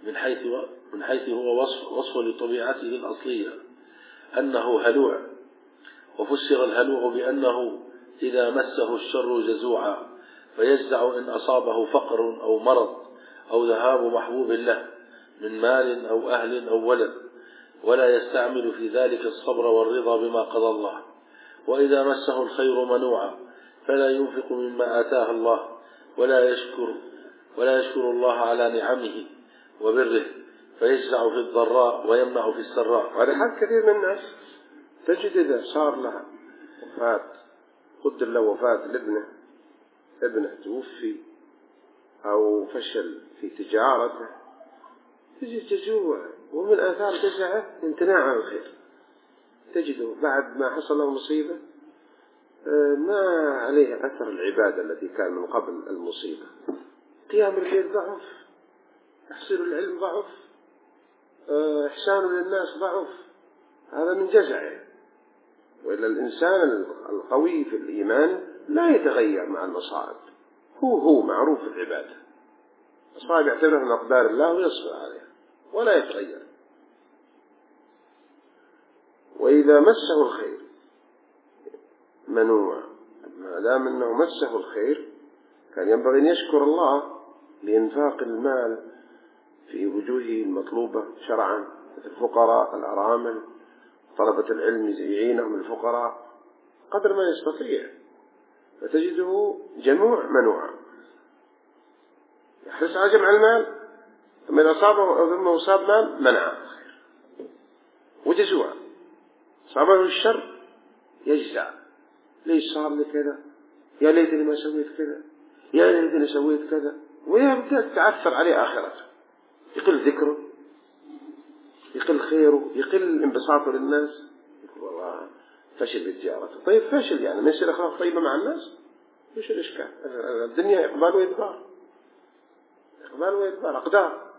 من حيث هو وصف لطبيعته الأصلية أنه هلوع، وفسر الهلوع بأنه إذا مسه الشر جزوعا، فيجزع إن أصابه فقر أو مرض أو ذهاب محبوب له من مال أو أهل أو ولد، ولا يستعمل في ذلك الصبر والرضا بما قضى الله. وإذا مسه الخير منوعا، فلا ينفق مما آتاه الله ولا يشكر الله على نعمه وبره، فيجزع في الضراء ويمنع في السراء. وهذا حال كثير من الناس، تجد إذا صار له وفاة، قدر له وفاة ابنه توفي أو فشل في تجارته، تجد جزوع، ومن آثار جزعه امتناع عن الخير. تجده بعد ما حصل له مصيبة ما عليه أثر العبادة التي كان من قبل المصيبة، قيام الليل ضعف، تحصيل العلم ضعف، إحسانه للناس ضعف، هذا من جزعه. وإلا الإنسان القوي في الإيمان لا يتغير مع المصائب، هو معروف العبادة، المصائب يعتبرها من أقدار الله ويصبر عليها ولا يتغير. وإذا مسه الخير منوع، ما دام أنه مسه الخير كان ينبغي أن يشكر الله لإنفاق المال في وجوهه المطلوبة شرعا، مثل الفقراء، الأرامل، طلبة العلم يعينهم الفقراء قدر ما يستطيع، فتجده جموع منوع، يحرص على جمع المال، ثم إذا أصابه أو ثم أصاب مال منع الخير، وجزوع أصابه الشر يجزع، ليش صار لي كذا، يا ليتني ما سويت كذا، يا ليتني سويت كذا، ويبدأ تعثر عليه آخرته، يقل ذكره، يقل خيره، يقل انبساطه للناس، يقول والله فشل بالتجارة. طيب فشل يعني ما يصير أخلاق طيبة مع الناس، وش الإشكال؟ الدنيا إقبال وإدبار، إقبال وإدبار، أقدار.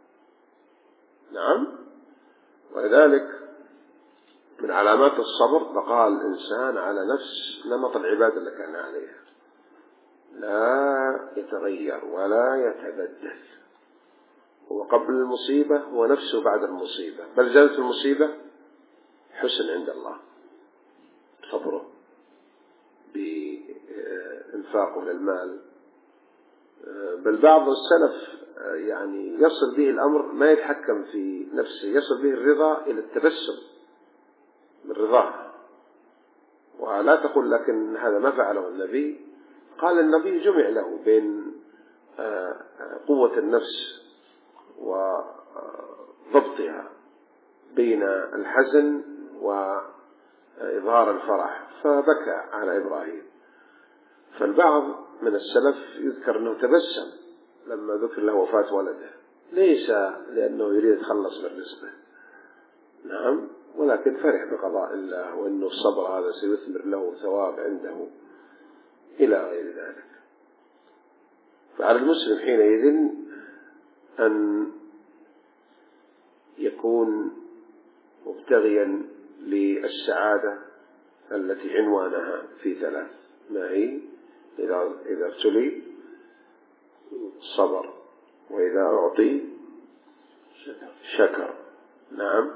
نعم. ولذلك من علامات الصبر بقاء الإنسان على نفس نمط العبادة اللي كان عليها، لا يتغير ولا يتبدل. هو قبل المصيبة هو نفسه بعد المصيبة، بل زادت المصيبة حسن عند الله، صبره بإنفاقه للمال. بل بعض السلف يعني يصل به الأمر ما يتحكم في نفسه، يصل به الرضا إلى التبسم من رضاه. ولا تقول لكن هذا ما فعله النبي. قال النبي جمع له بين قوة النفس وضبطها بين الحزن وإظهار الفرح، فبكى على إبراهيم. فالبعض من السلف يذكر أنه تبسم لما ذكر له وفاة ولده، ليس لأنه يريد يتخلص من رزقه، نعم، ولكن فرح بقضاء الله، وأنه الصبر هذا سيثمر له ثواب عنده إلى غير ذلك. فعلى المسلم حينئذ أن يكون مبتغيا للسعادة التي عنوانها في ثلاث، ما هي؟ إذا ابتلي صبر، وإذا أعطي شكر، نعم،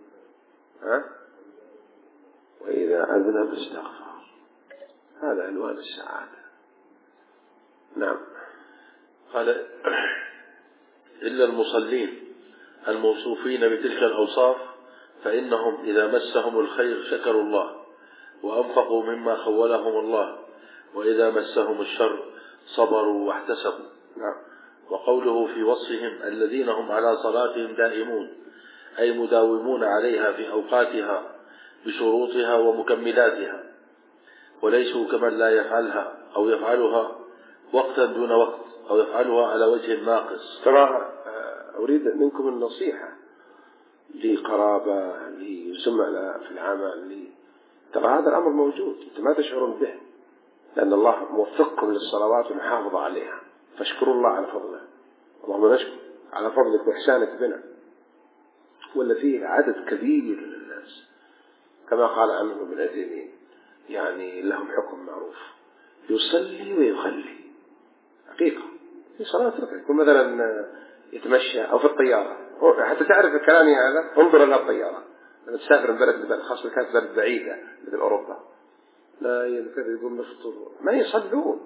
وإذا أذنب استغفر. هذا عنوان السعادة. نعم. قال: إلا المصلين الموصوفين بتلك الأوصاف فإنهم إذا مسهم الخير شكروا الله وأنفقوا مما خولهم الله، وإذا مسهم الشر صبروا واحتسبوا. نعم. وقوله في وصفهم الذين هم على صلاتهم دائمون، أي مداومون عليها في أوقاتها بشروطها ومكملاتها، وليسوا كمن لا يفعلها أو يفعلها وقتا دون وقت أو يفعلها على وجه ناقص. ترى أريد منكم النصيحة لقرابة، لزملاء في العمل، ترى هذا الأمر موجود، أنتم ما تشعرون به، لأن الله موفقكم للصلوات والمحافظة عليها، فاشكروا الله على فضله. اللهم نشكر على فضلك وإحسانك بنا. ولا فيه عدد كبير من الناس كما قال عنه ابن عثيمين، يعني لهم حكم معروف، يصلي ويخلي حقيقة في صلاة ركعة، يكون مثلا يتمشى أو في الطيارة، حتى تعرف كلامي هذا انظر إلى الطيارة لما تسافر من بلد لبلد، خاصة كانت بلد بعيدة مثل أوروبا، لا يذكر يقول نفطر، ما يصلون.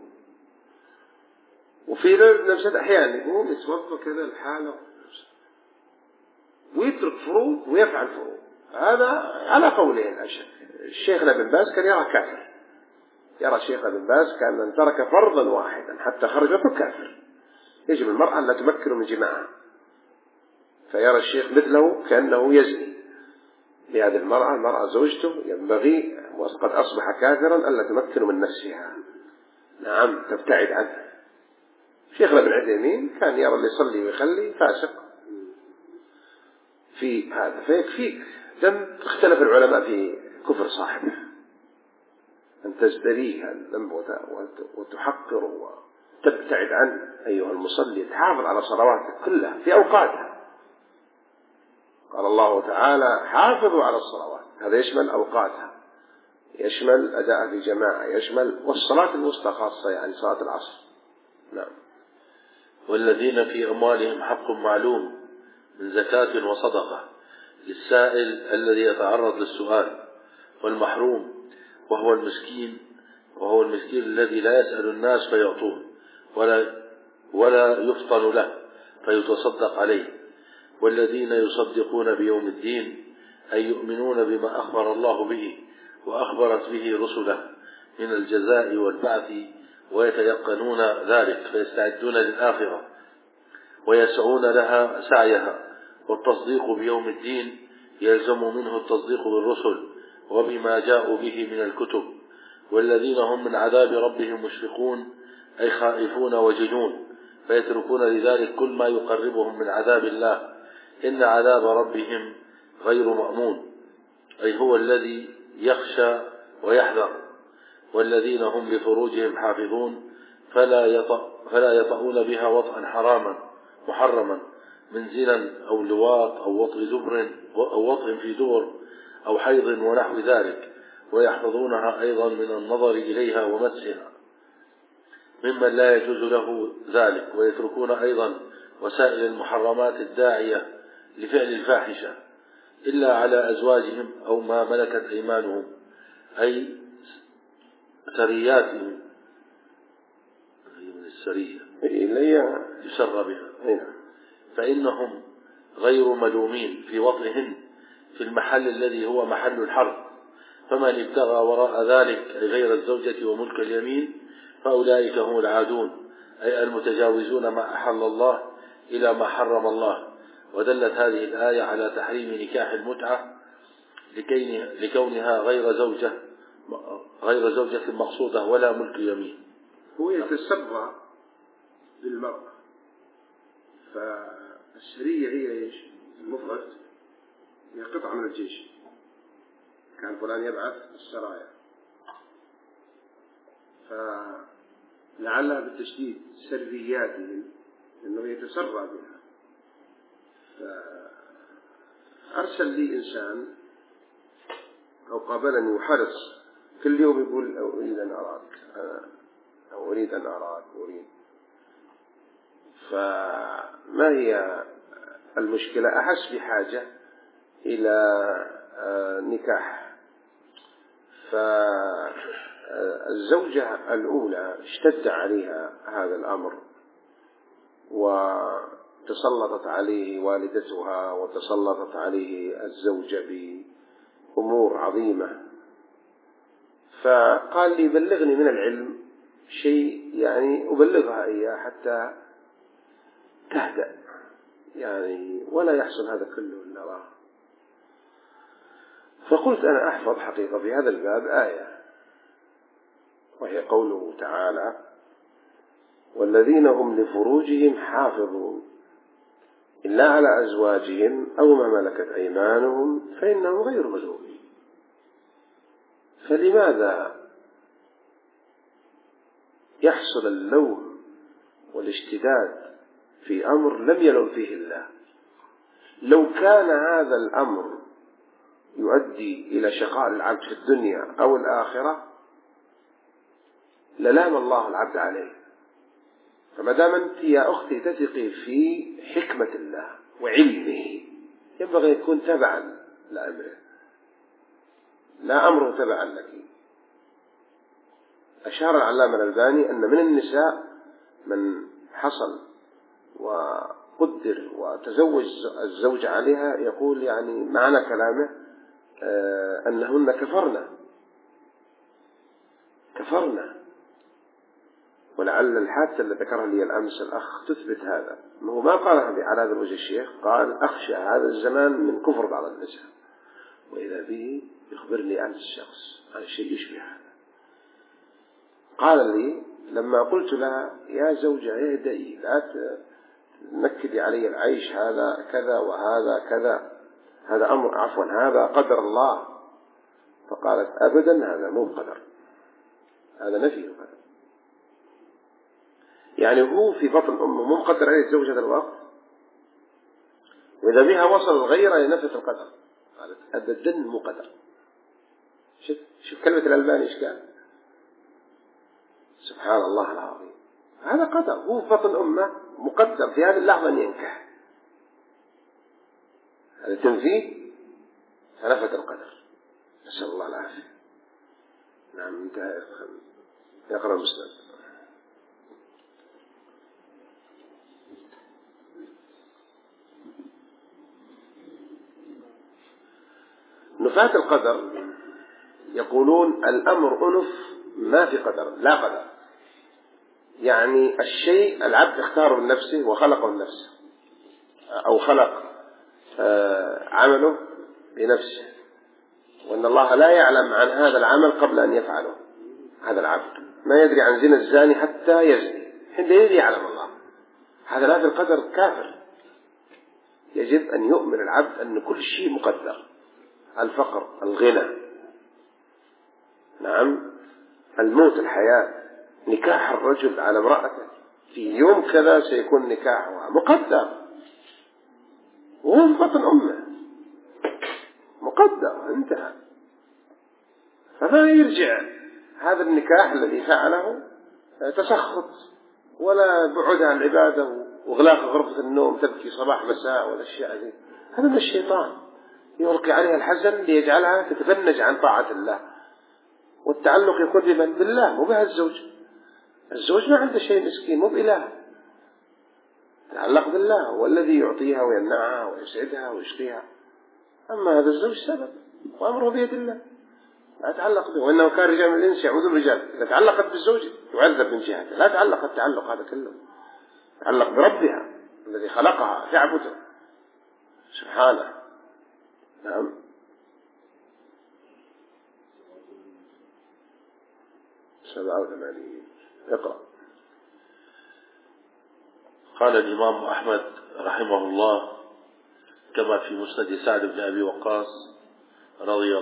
وفي نفس الأحيان يقوم يتوضأ كذا الحالة ويترك فروض ويفعل فروض. هذا على قولين أشد. الشيخ ابن باز كان يرى كافر، يرى الشيخ ابن باز كان من ترك فرضا واحدا حتى خرج منه كافر، يجب المرأة أن لا تمكن من جماعها، فيرى الشيخ مثله كأنه يزني بهذه المرأة زوجته، ينبغي وقد أصبح كافرا ألا تمكن من نفسها، نعم، تبتعد عنه. شيخ ابن عثيمين كان يرى اللي يصلي ويخلي فاسق في هذا، فيكفيك ذنب. اختلف العلماء في كفر صاحبه، أن تزدريه الذنب وتحقره وتبتعد عنه. أيها المصلي تحافظ على صلواتك كلها في أوقاتها، قال الله تعالى حافظوا على الصلوات، هذا يشمل أوقاتها، يشمل أداء في جماعة، يشمل والصلاة الوسطى خاصة، يعني صلاة العصر. نعم. والذين في أموالهم حق معلوم من زكاة وصدقة للسائل الذي يتعرض للسؤال، والمحروم وهو المسكين الذي لا يسأل الناس فيعطوه ولا يفطن له فيتصدق عليه، والذين يصدقون بيوم الدين أي يؤمنون بما أخبر الله به وأخبرت به رسله من الجزاء والبعث، ويتيقنون ذلك فيستعدون للآخرة ويسعون لها سعيها. والتصديق بيوم الدين يلزم منه التصديق بالرسل وبما جاءوا به من الكتب. والذين هم من عذاب ربهم مشفقون أي خائفون وجلون، فيتركون لذلك كل ما يقربهم من عذاب الله. إن عذاب ربهم غير مأمون، أي هو الذي يخشى ويحذر. والذين هم لفروجهم حافظون فلا يطؤون بها وطئا محرما من زنا أو لواط أو وطء في دبر أو حيض ونحو ذلك، ويحفظونها أيضا من النظر إليها ومسها ممن لا يجوز له ذلك، ويتركون أيضا وسائل المحرمات الداعية لفعل الفاحشة إلا على أزواجهم أو ما ملكت أيمانهم، أي سرياتهم، من السرية يسر بها، فإنهم غير ملومين في وطئهن في المحل الذي هو محل الحرب. فمن ابتغى وراء ذلك غير الزوجة وملك اليمين فأولئك هم العادون، أي المتجاوزون ما أحل الله إلى ما حرم الله. ودلت هذه الآية على تحريم نكاح المتعة لكونها غير زوجة مقصودة ولا ملك يمين. هو يتسرى بالمرأة، فالسرية هي ايش؟ المفرد هي قطعة من الجيش، كان فلان يبعث السرايا، فلعلها بالتشديد سرياتهم انه يتسرى بها. فأرسل لي إنسان أو قابلني وحرص كل يوم يقول أريد أن أراك، أو أريد أن أراك أريد. فما هي المشكلة؟ أحس بحاجة إلى نكاح. فالزوجة الأولى اشتد عليها هذا الأمر، وتسلطت عليه والدتها وتسلطت عليه الزوجة بأمور عظيمة. فقال لي بلغني من العلم شيء يعني أبلغها إياه حتى تهدأ يعني ولا يحصل هذا كله إلا الله. فقلت أنا أحفظ حقيقة في هذا الباب آية، وهي قوله تعالى: والذين هم لفروجهم حافظون إلا على أزواجهم أو ما ملكت أيمانهم فإنهم غير ملومين. فلماذا يحصل اللوم والاشتداد في أمر لم يلوم فيه الله؟ لو كان هذا الأمر يؤدي إلى شقاء العبد في الدنيا أو الآخرة للام الله العبد عليه. فما دام أنت يا أختي تثقي في حكمة الله وعلمه ينبغي أن يكون تبعا لأمره لا أمره تبعا لك. أشار العلامة الألباني أن من النساء من حصل وقدر وتزوج الزوج عليها يقول يعني معنى كلامه أنهن كفرنا. ولعل الحادثة التي ذكرها لي الأمس الأخ تثبت هذا. هو ما قالها على هذا الوجه الشيخ، قال أخشى هذا الزمان من كفر بعض النساء، وإذا به يخبرني أمس الشخص عن شيء يشبه هذا. قال لي لما قلت لها يا زوجة اهدئي لا تنكدي علي العيش، هذا كذا وهذا كذا، هذا أمر هذا قدر الله. فقالت أبدا هذا مو قدر، هذا نفي القدر. يعني هو في بطن أمه مو مقدر عليه الزوج هذا الوقت، وإذا بها وصل الغيرة لنفس القدر. قالت أبدا مو قدر. شوف كلمة الألباني إيش قال؟ سبحان الله العظيم، هذا قدر. هو في بطن أمه مقدر في هذه اللحظة أن ينكح، هذا تنفيه فنفت القدر. نسأل الله العافية. نعم انتهى. يقرأ مسلم. نفاة القدر يقولون الأمر أنف ما في قدر، لا قدر. يعني الشيء العبد اختاره من نفسه وخلقه من نفسه، أو خلق عمله بنفسه، وأن الله لا يعلم عن هذا العمل قبل أن يفعله. هذا العبد ما يدري عن زنا الزاني حتى يزني، حينئذ يعلم الله. هذا لا في القدر كافر. يجب أن يؤمن العبد أن كل شيء مقدر، الفقر، الغنى، نعم، الموت الحياة، نكاح الرجل على امرأته في يوم كذا سيكون نكاحها مقدر، وهو في بطن أمه مقدر، انتهى. فما يرجع هذا النكاح الذي فعله تسخط ولا بعد عن العبادة وإغلاق غرفة النوم تبكي صباح مساء والأشياء هذه. هذا من الشيطان يلقي عليها الحزن ليجعلها تتفنج عن طاعة الله، والتعلق يكون بمن؟ بالله، مو بها الزوج. الزوج ما عنده شيء مسكين، مو بإله، تعلق بالله، هو الذي يعطيها ويمنعها ويسعدها ويشقيها. أما هذا الزوج سبب وأمره بيد الله، لا تعلق به. وإنه كان رجال من الإنس يعوذ الرجال، إذا تعلقت بالزوج تعذب من جهته، لا تعلق التعلق هذا كله، تعلق بربها الذي خلقها تعبده سبحانه. نعم. 87. اقرأ. قال الإمام أحمد رحمه الله كما في مسند سعد بن أبي وقاص رضي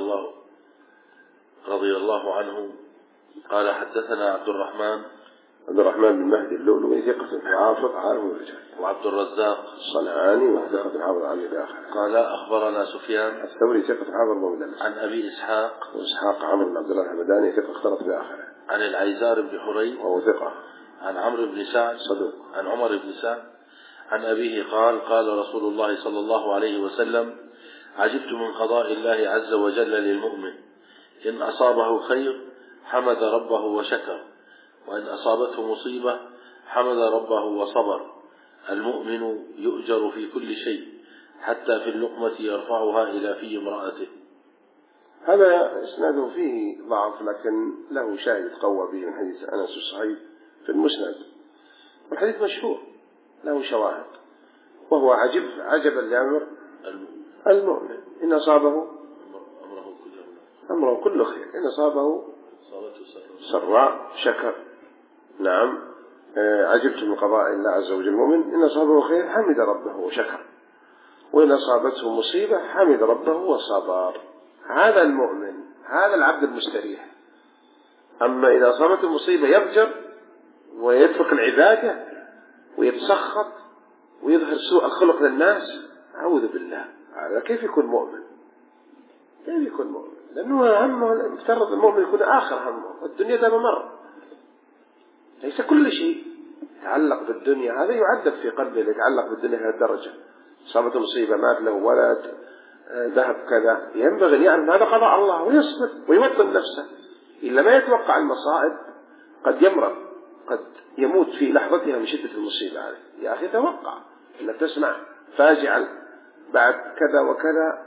الله عنه قال حدثنا عبد الرحمن بن مهدي اللؤلؤي ثقة حافظ عالم الرجال، وعبد الرزاق الصنعاني وثقة حافظ عن الآخر. قال أخبرنا سفيان الثوري ثقة حافظ مدلس، عن أبي إسحاق عمرو بن عبد الله الحمداني ثقة اختلط بآخره، عن العيزار بن حريث وهو ثقة، عن عمرو بن سعد صدوق، عن عمر بن سعد عن أبيه قال قال رسول الله صلى الله عليه وسلم عجبت من قضاء الله عز وجل للمؤمن إن أصابه خير حمد ربه وشكر، وإن أصابته مصيبة حمد ربه وصبر. المؤمن يؤجر في كل شيء حتى في اللقمة يرفعها إلى في امرأته. هذا إسناده فيه ضعف، لكن له شاهد قوى به من حديث أنس الصحيح في المسند، والحديث مشهور له شواهد، وهو عجبا لأمر المؤمن إن أصابه أمره كله خير، إن أصابه سراء شكر. نعم. عجبت من قضاء الله عز وجل. المؤمن إن أصابه خير حمد ربه وشكر، وإن أصابته مصيبة حمد ربه وصبر. هذا المؤمن، هذا العبد المستريح. أما إذا أصابته مصيبة يفجر ويترك العبادة ويتسخط ويظهر سوء الخلق للناس، أعوذ بالله، هذا كيف يكون مؤمن؟ كيف يكون مؤمن؟ لأنه همه افترض المؤمن يكون آخر همه، والدنيا ده ممر، ليس كل شيء يتعلق بالدنيا. هذا يعذب في قلبه اللي يتعلق بالدنيا هذه الدرجة، صابته مصيبة، مات له ولد، ذهب كذا، ينبغي أن يعلم هذا قضاء الله ويصبر ويوطن نفسه، إلا ما يتوقع المصائب قد يمرض، قد يموت في لحظتها من شدة المصيبة هذه. يا أخي توقع أنك تسمع فاجعا بعد كذا وكذا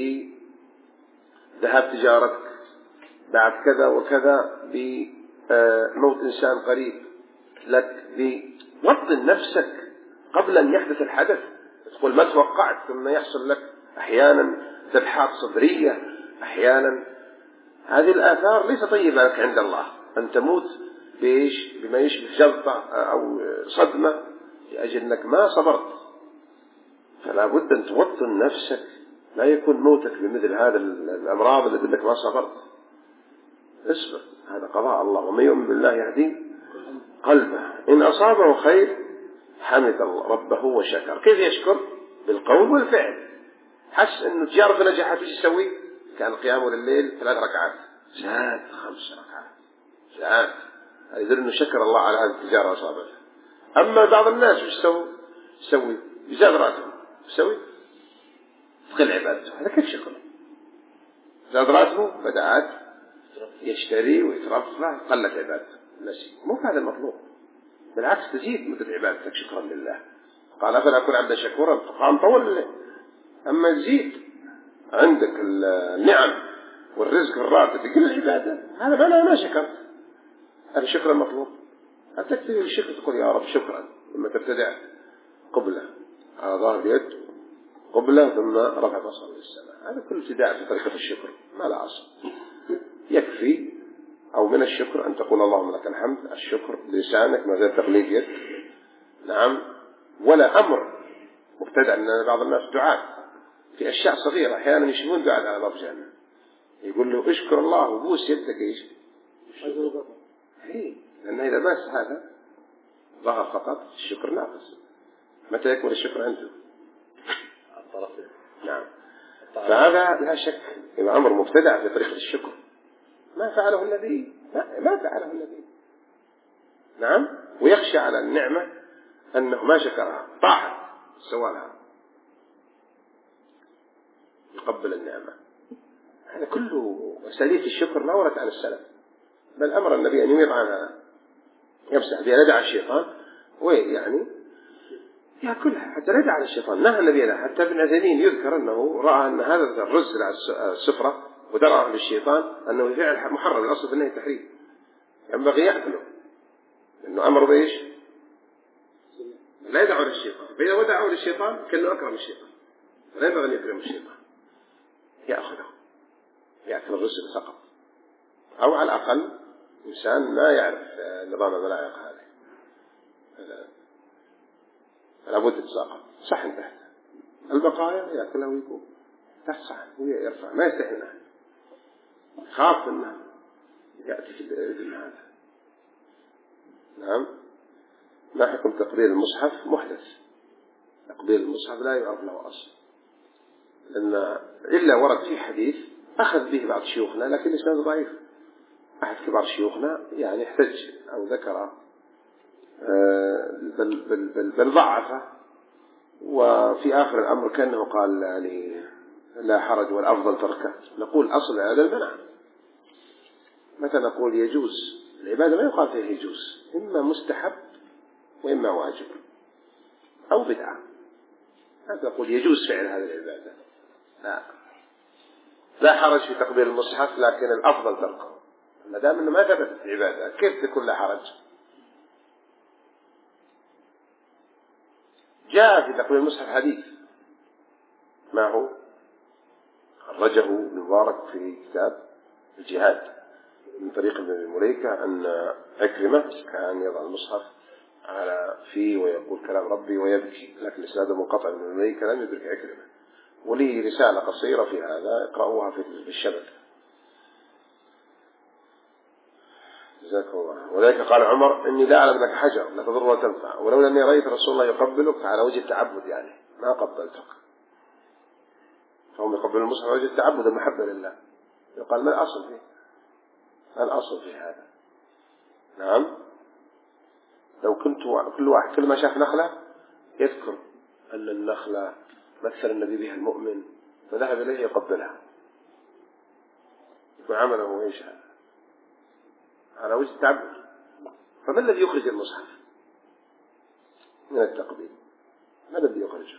بذهاب تجارتك، بعد كذا وكذا بموت إنسان قريب لك، وطن نفسك قبل أن يحدث الحدث. تقول ما توقعت، ثم يحصل لك أحيانا ذبحات صدرية، أحيانا هذه الآثار ليس طيبة لك عند الله، أن تموت بما يشبه جلطة أو صدمة لأجل أنك ما صبرت. فلا بد أن توطن نفسك، لا يكون موتك بمثل هذا الأمراض التي أنك ما صبرت. اصبر، هذا قضاء الله، ومن يؤمن بالله يهدي قلبه. إن أصابه خير حمد الله ربه وشكر. كيف يشكر؟ بالقول والفعل. حس أنه تجارته نجحت، ايش يسوي؟ كان قيامه لليل 3 ركعات، زاد 5 ركعات، زاد. هذا يدل أنه شكر الله على هذه التجارة أصابته. أما بعض الناس ايش يسوي؟ يزاد راتبه، يسوي تقل عبادته. هذا كيف شكر؟ زاد راتبه، بدأت يشتري ويترفع، قلت عبادته، نسي. مو هذا المطلوب، بالعكس تزيد مدة عبادتك شكرا لله. قال أفلا أكون عبدا شكورا، قام طول الليل. أما تزيد عندك النعم والرزق الراتب تقل العبادة، هذا معناه ما شكرت. هذا الشكر المطلوب. لا تكتفي بالشكر تقول يا رب شكرا، لما تبتدع قبلة على ظهر اليد، قبلة ثم رفع بصر للسماء، هذا كل ابتداع في طريقة الشكر ما لا أصل. يكفي أو من الشكر أن تقول اللهم لك الحمد، الشكر بلسانك من غير تقليد يد. نعم. ولا أمر مبتدع، أن بعض الناس دعاء في أشياء صغيرة أحيانا يشمون بعد على باب جهنم، يقول له اشكر الله وبوس يدك، ايش لأن إذا ماس هذا ظهر فقط الشكر ناقص. متى يكمل الشكر عنده؟ الطرفين. نعم. فهذا لا شك إذا أمر مبتدع في طريقة الشكر ما فعله النبي، ما فعله النبي. نعم. ويخشى على النعمة أنه ما شكرها طاحت سوالها يقبل النعمة. هذا كله أساليب الشكر ما ورد عن السلف، بل أمر النبي أن يميط عنها يمسح بها ندع الشيطان ويعني يأكلها حتى ندع على الشيطان. نهى النبي له. حتى ابن عثيمين يذكر أنه رأى أن هذا الرز على السفرة ودرع للشيطان أنه فعل محرم، الأصل في النهي التحريم، ينبغي يأكله لأنه أمر بإيش؟ لا يدعو للشيطان. فإذا ودعوا للشيطان كأنه أكرم الشيطان، لا ينبغي أن يكرم الشيطان، يأخذه يأكل الرز فقط. أو على الأقل إنسان ما يعرف نظام الملاعق هذه فلا بد تساقط صحن تحت البقايا يأكلها ويكون تحت صحن ويرفع ما يستحي منها، خاف منها يأتي في الإذن هذا. نعم. ما حكم تقبيل المصحف؟ محدث. تقبيل المصحف لا يعرف له أصل، لأن إلا ورد في حديث أخذ به بعض شيوخنا لكن إسناد ضعيف. أحد كبار شيوخنا يعني احتج أو ذكر بل ضعفه، وفي آخر الأمر كأنه قال يعني لا حرج والأفضل تركه. نقول أصل هذا المنع. متى نقول يجوز العبادة ما يقال فيها يجوز، إما مستحب وإما واجب أو بدعة. هذا نقول يجوز فعل هذه العبادة، لا حرج في تقبيل المصحف لكن الأفضل تركه. ما دام أنه ما ثبتت العبادة كيف تكون لا حرج؟ جاء في تقبيل المصحف حديث ما هو خرجه المبارك في كتاب الجهاد من طريق ابن مليكة أن عكرمة كان يضع المصحف على فيه ويقول كلام ربي ويبكي، لكن الإسناد منقطع من مليكة لم يدرك عكرمة. ولي رسالة قصيرة في هذا اقرأوها في الشبكة. جزاك الله. وذلك قال عمر إني لا أعلم لك حجر لا تضر ولا تنفع، ولولا أني رأيت رسول الله يقبلك على وجه التعبد يعني ما قبلتك. فهم يقبلون المصحف على وجه التعبد المحبة لله. يقال ما الأصل فيه؟ ما الأصل في هذا؟ نعم. لو كنت كل واحد كل ما شاف نخلة يذكر أن النخلة مثل النبي بها المؤمن فذهب إليه يقبلها وعمله إيش هذا؟ على وجه التعبد. فما الذي يخرج المصحف من التقبيل؟ ما الذي يخرجه؟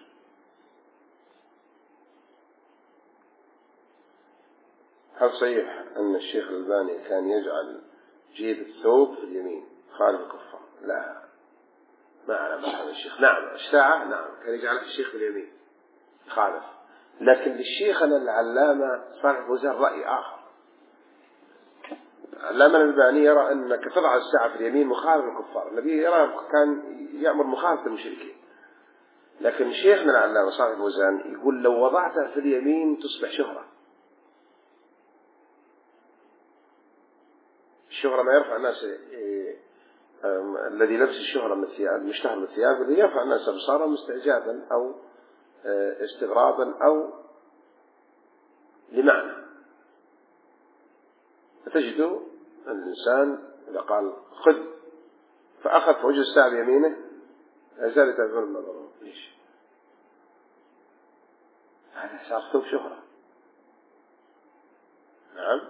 هل صحيح أن الشيخ الألباني كان يجعل جيب الثوب في اليمين خالف الكفار؟ لا، ما أعلم هذا الشيخ. نعم الساعة نعم كان يجعلها الشيخ في اليمين خالف، لكن للشيخنا العلامة صالح الفوزان رأي آخر. العلامة الألباني يرى أنك تضع الساعة في اليمين مخالف الكفار، النبي يرى كان يأمر مخالفة المشركين. لكن شيخنا العلامة صالح الفوزان يقول لو وضعتها في اليمين تصبح شهرة. الشهرة ما يرفع الناس الذي لبس الشهرة من الثياب مشتهر بالثياب الذي يرفع الناس أبصارهم استعجابا أو استغرابا أو لمعنى. فتجد الإنسان إذا قال خذ فأخذ في وجه الساعة بيمينه لا زال يتعبون النظر. ليش؟ هذا صار ثوب شهرة. نعم.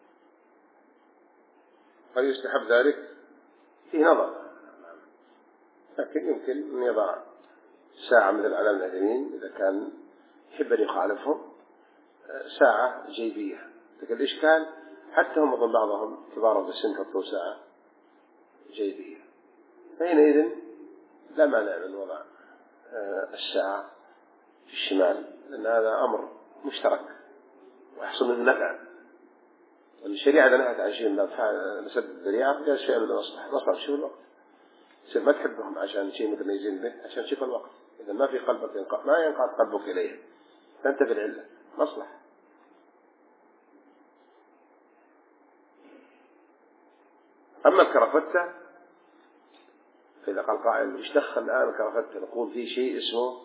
هل يستحب ذلك؟ في نظر، لكن يمكن أن يضع ساعة مثل علامة اليمين إذا كان يحب أن يخالفهم ساعة جيبية. لكن الإشكال حتى هم أظن بعضهم كبار في السن حطوا ساعة جيبية، فحينئذ لا مانع من وضع الساعة في الشمال، لأن هذا أمر مشترك ويحصل منه نفع. الشريعة نهت عن شيء من مسد الذريعة جاء شيء من مصلحة شو الوقت يصير ما تحبهم عشان شيء مثل ما يزين به عشان شيء الوقت. إذا ما في قلبك ما ينقاد قلبك إليه تنتفي العلة مصلحة. أما الكرافتة فإذا قال قائل وش دخل الآن الكرافتة؟ نقول في شيء اسمه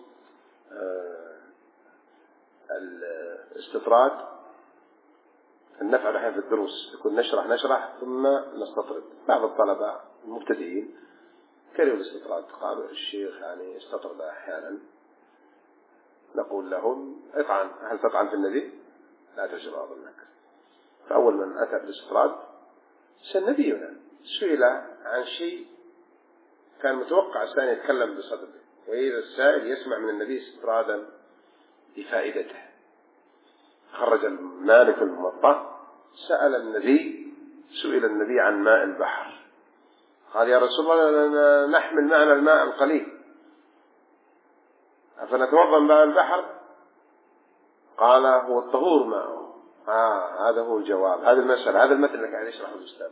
الاستطراد. النفع الحين في الدروس يكون نشرح ثم نستطرد. بعض الطلبة المبتدئين كرهوا الاستطراد، قالوا الشيخ يعني استطرد أحيانا. نقول لهم اطعن، هل تطعن في النبي؟ لا تجرى ظنك. فأول من أتى بالاستطراد نبينا سئل عن شيء كان متوقع الثاني يتكلم بصدده، وإذا السائل يسمع من النبي استطرادا بفائدته. خرج مالك الموطأ سئل النبي عن ماء البحر، قال يا رسول الله نحمل معنا الماء القليل أفنتوضأ من ماء البحر؟ قال هو الطهور ماءه. هذا هو الجواب، هذا المسألة، هذا المثل اللي قاعد يشرحه الأستاذ.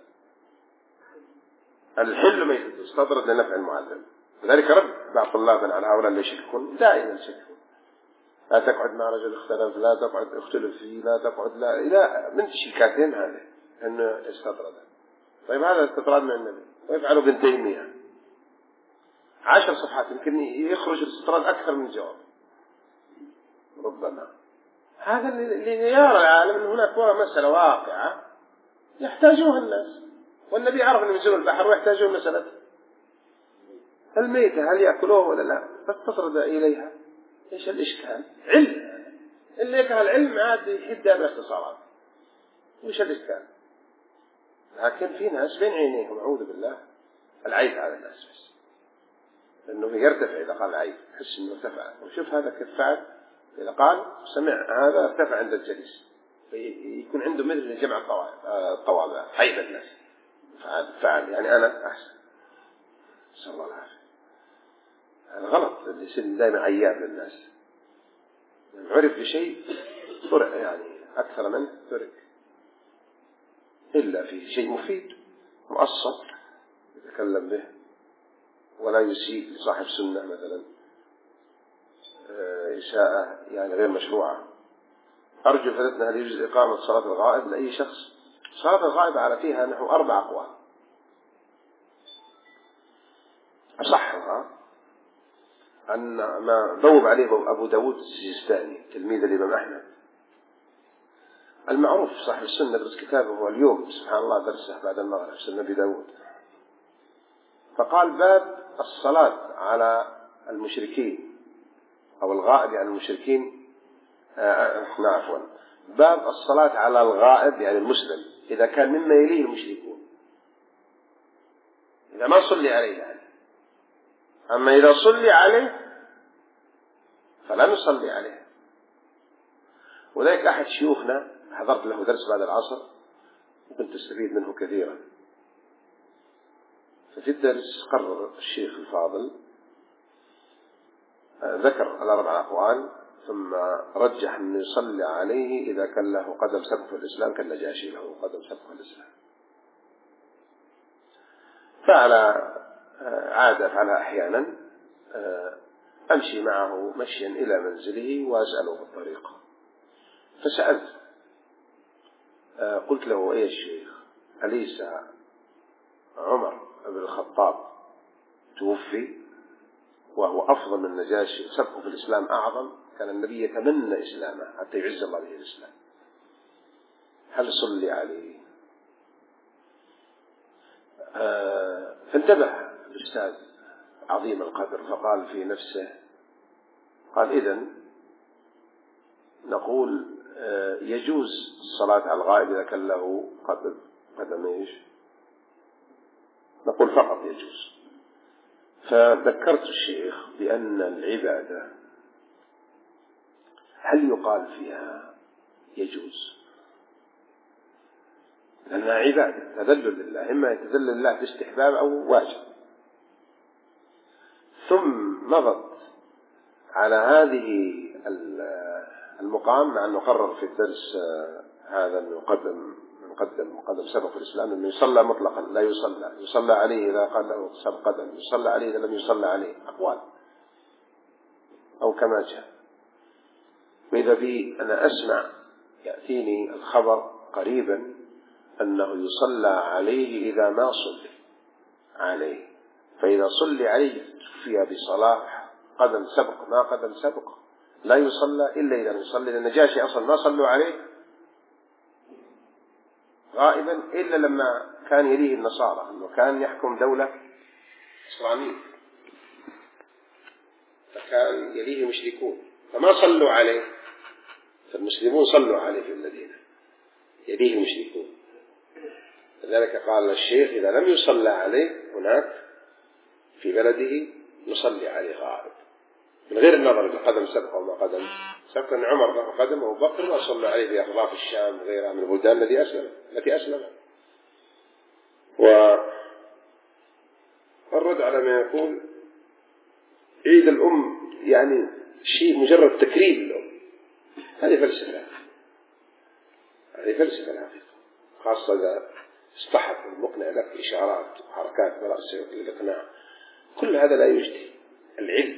الحل ميت استطرد لنفع المعلم. لذلك رد بعض طلابنا على هؤلاء اللي يشكون، دائما يشكون لا تقعد مع رجل اختلف، لا تقعد اختلف فيه، لا تقعد، لا من شكاتين هذا انه استطرد. طيب هذا استطراد من النبي ويفعله ابن تيمية 10 صفحات يمكن يخرج الاستطراد أكثر من الجواب ربما. هذا اللي يرى العالم أن هناك مسألة واقعة يحتاجوها الناس، والنبي عرف أن ينزلوا البحر ويحتاجون مسألة الميتة هل يأكلوه ولا لا، فاستطرد إليها. إيش الإشكال؟ علم. اللي يكره العلم عاد يحدها باختصارات. وإيش الإشكال؟ لكن في ناس بين عينيهم أعوذ بالله العيب على الناس بس، لأنه يرتفع إذا قال العيب يحس إنه ارتفع. وشوف هذا كيف فعل، إذا قال سمع هذا ارتفع عند الجليس، يكون عنده مثل جمع الطوابع عيب الناس. فعل يعني أنا أحسن، نسأل الله العافية. هذا غلط اللي يصير دائما عياب للناس. يعني عرف بشيء طرق يعني أكثر منه ترك، إلا في شيء مفيد مؤصل يتكلم به ولا يسيء لصاحب سنة مثلا إساءة يعني غير مشروعة. أرجو فاتتنا هذه يجوز إقامة صلاة الغائب لأي شخص. صلاة الغائب على فيها نحو 4 أقوال. أصحها أن ما ذوب عليه أبو داود السجستاني تلميذ الإمام أحمد المعروف صاحب السنة، درس كتابه هو اليوم سبحان الله درسه بعد المغرب سنة أبي داود. فقال باب الصلاة على المشركين أو الغائب يعني المشركين عفوا باب الصلاة على الغائب يعني المسلم إذا كان مما يليه المشركون، إذا ما صلي عليه يعني. أما إذا صلي عليه فلا نصلي عليه. وذلك أحد شيوخنا حضرت له درس بعد العصر وكنت استفيد منه كثيرا. ففي الدرس قرر الشيخ الفاضل ذكر 4 أقوال ثم رجح أن يصلي عليه إذا كان له قدم سبق في الإسلام كالنجاشي له قدم سبق في الإسلام. فعلى عادة أفعلها أحيانا أمشي معه مشيا إلى منزله وأسأله بالطريق. فسألت قلت له أي الشيخ أليس عمر بن الخطاب توفي وهو أفضل من النجاشي سبقه في الإسلام أعظم، كان النبي يتمنى إسلامه حتى يعز الله به الإسلام، هل صلي عليه؟ فانتبه الأستاذ عظيم القدر فقال في نفسه قال إذن نقول يجوز الصلاة على الغائب إذا كان له قدميش، نقول فقط يجوز. فذكرت الشيخ بأن العبادة هل يقال فيها يجوز؟ لأنها عبادة تذلل لله، إما يتذلل لله باستحباب أو واجب. ثم مضت على هذه المقام مع أنه قرر في الدرس هذا أنه قدم سبق في الإسلام أنه يصلى مطلقا لا يصلى عليه إذا قال له سبق قدم، يصلى عليه إذا لم يصلى عليه، أقوال أو كما جاء. وإذا بي أنا أسمع يأتيني الخبر قريبا أنه يصلى عليه إذا ما صلي عليه، فإذا صلي عليه في بصلاة قدم سبق ما قدم سبق لا يصلى إلا إذا يصلي. النجاشي أصلا ما صلوا عليه غائبا إلا لما كان يليه النصارى، أنه كان يحكم دولة إسلامية فكان يليه مشركون فما صلوا عليه، فالمسلمون صلوا عليه في المدينة يليه المشركون. لذلك قال الشيخ إذا لم يصلى عليه هناك في بلده يصلي عليه غائب من غير النظر إلى قدم سبق أو ما قدم سبق. أن عمر له قدم وأبو بكر ما صلى عليه في أطراف الشام وغيرها من البلدان التي أسلم. والرد على ما يقول عيد الأم يعني شيء مجرد تكريم للأم، هذه فلسفة، هذه فلسفة الحقيقة، خاصة إذا اصطحب المقنع لك إشارات وحركات برأسه للإقناع، كل هذا لا يجدي العلم.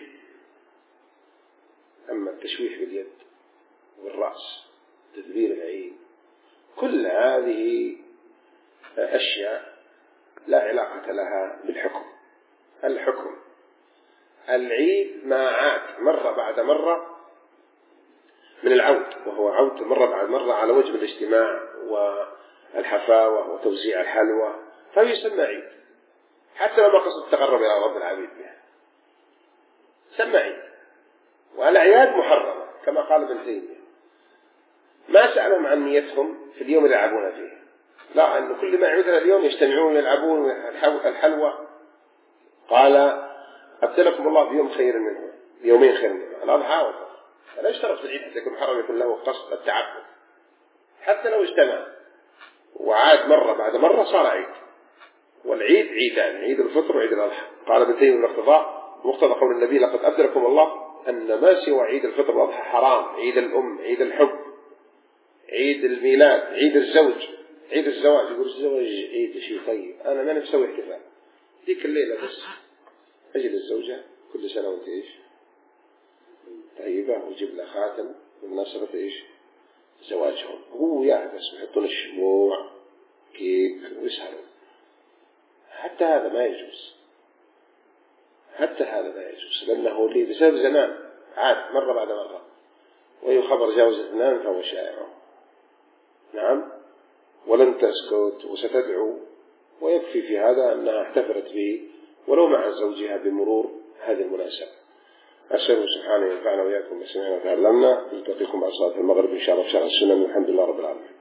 أما التشويش باليد والرأس تدبير العين كل هذه أشياء لا علاقة لها بالحكم. الحكم العيد ما عاد مرة بعد مرة من العود، وهو عود مرة بعد مرة على وجه الاجتماع والحفاوة وتوزيع الحلوى، فهو يسمى عيد حتى لو ما قصد التقرب إلى رب العبيد به، سمى عيد. والأعياد محرمة كما قال ابن تيمية، ما سألهم عن نيتهم في اليوم اللي يلعبون فيه، لا أن كل ما يعودنا اليوم يجتمعون يلعبون الحلوى، قال أبدلكم الله بيوم خير منه، يومين خير منه، الأضحى والفطر. فلا يشترط في العيد حتى يكون محرم يكون له قصد التعبد، حتى لو اجتمع وعاد مرة بعد مرة صار عيد. والعيد عيدان، عيد الفطر وعيد الأضحى. قال ابن تيمية الاقتضاء مقتضى قول النبي لقد أبدلكم الله أن ما سوى عيد الفطر والأضحى حرام، عيد الأم، عيد الحب، عيد الميلاد، عيد الزوج، عيد الزواج. يقول الزواج عيد شيء طيب، أنا ما نبسوي احتفال ذيك الليلة بس أجل الزوجة كل سنة وانت إيش طيبة وجيب لها خاتم بمناسبة إيش زواجهم، هو يعبس ويحطون الشموع كيك ويسهرون. حتى هذا ما يجوز، حتى هذا ما يجوز، لأنه لي بسبب زمان عاد مرة بعد مرة، وهي خبر جاوز اثنان فهو شائع. نعم، ولن تسكت وستدعو، ويكفي في هذا أنها احتفلت به ولو مع زوجها بمرور هذه المناسبة. أسأل سبحانه ينفعنا وإياكم بسمعنا وتعلمنا. نلتقيكم بعد صلاة المغرب إن شاء الله في شرح السنن، والحمد لله رب العالمين.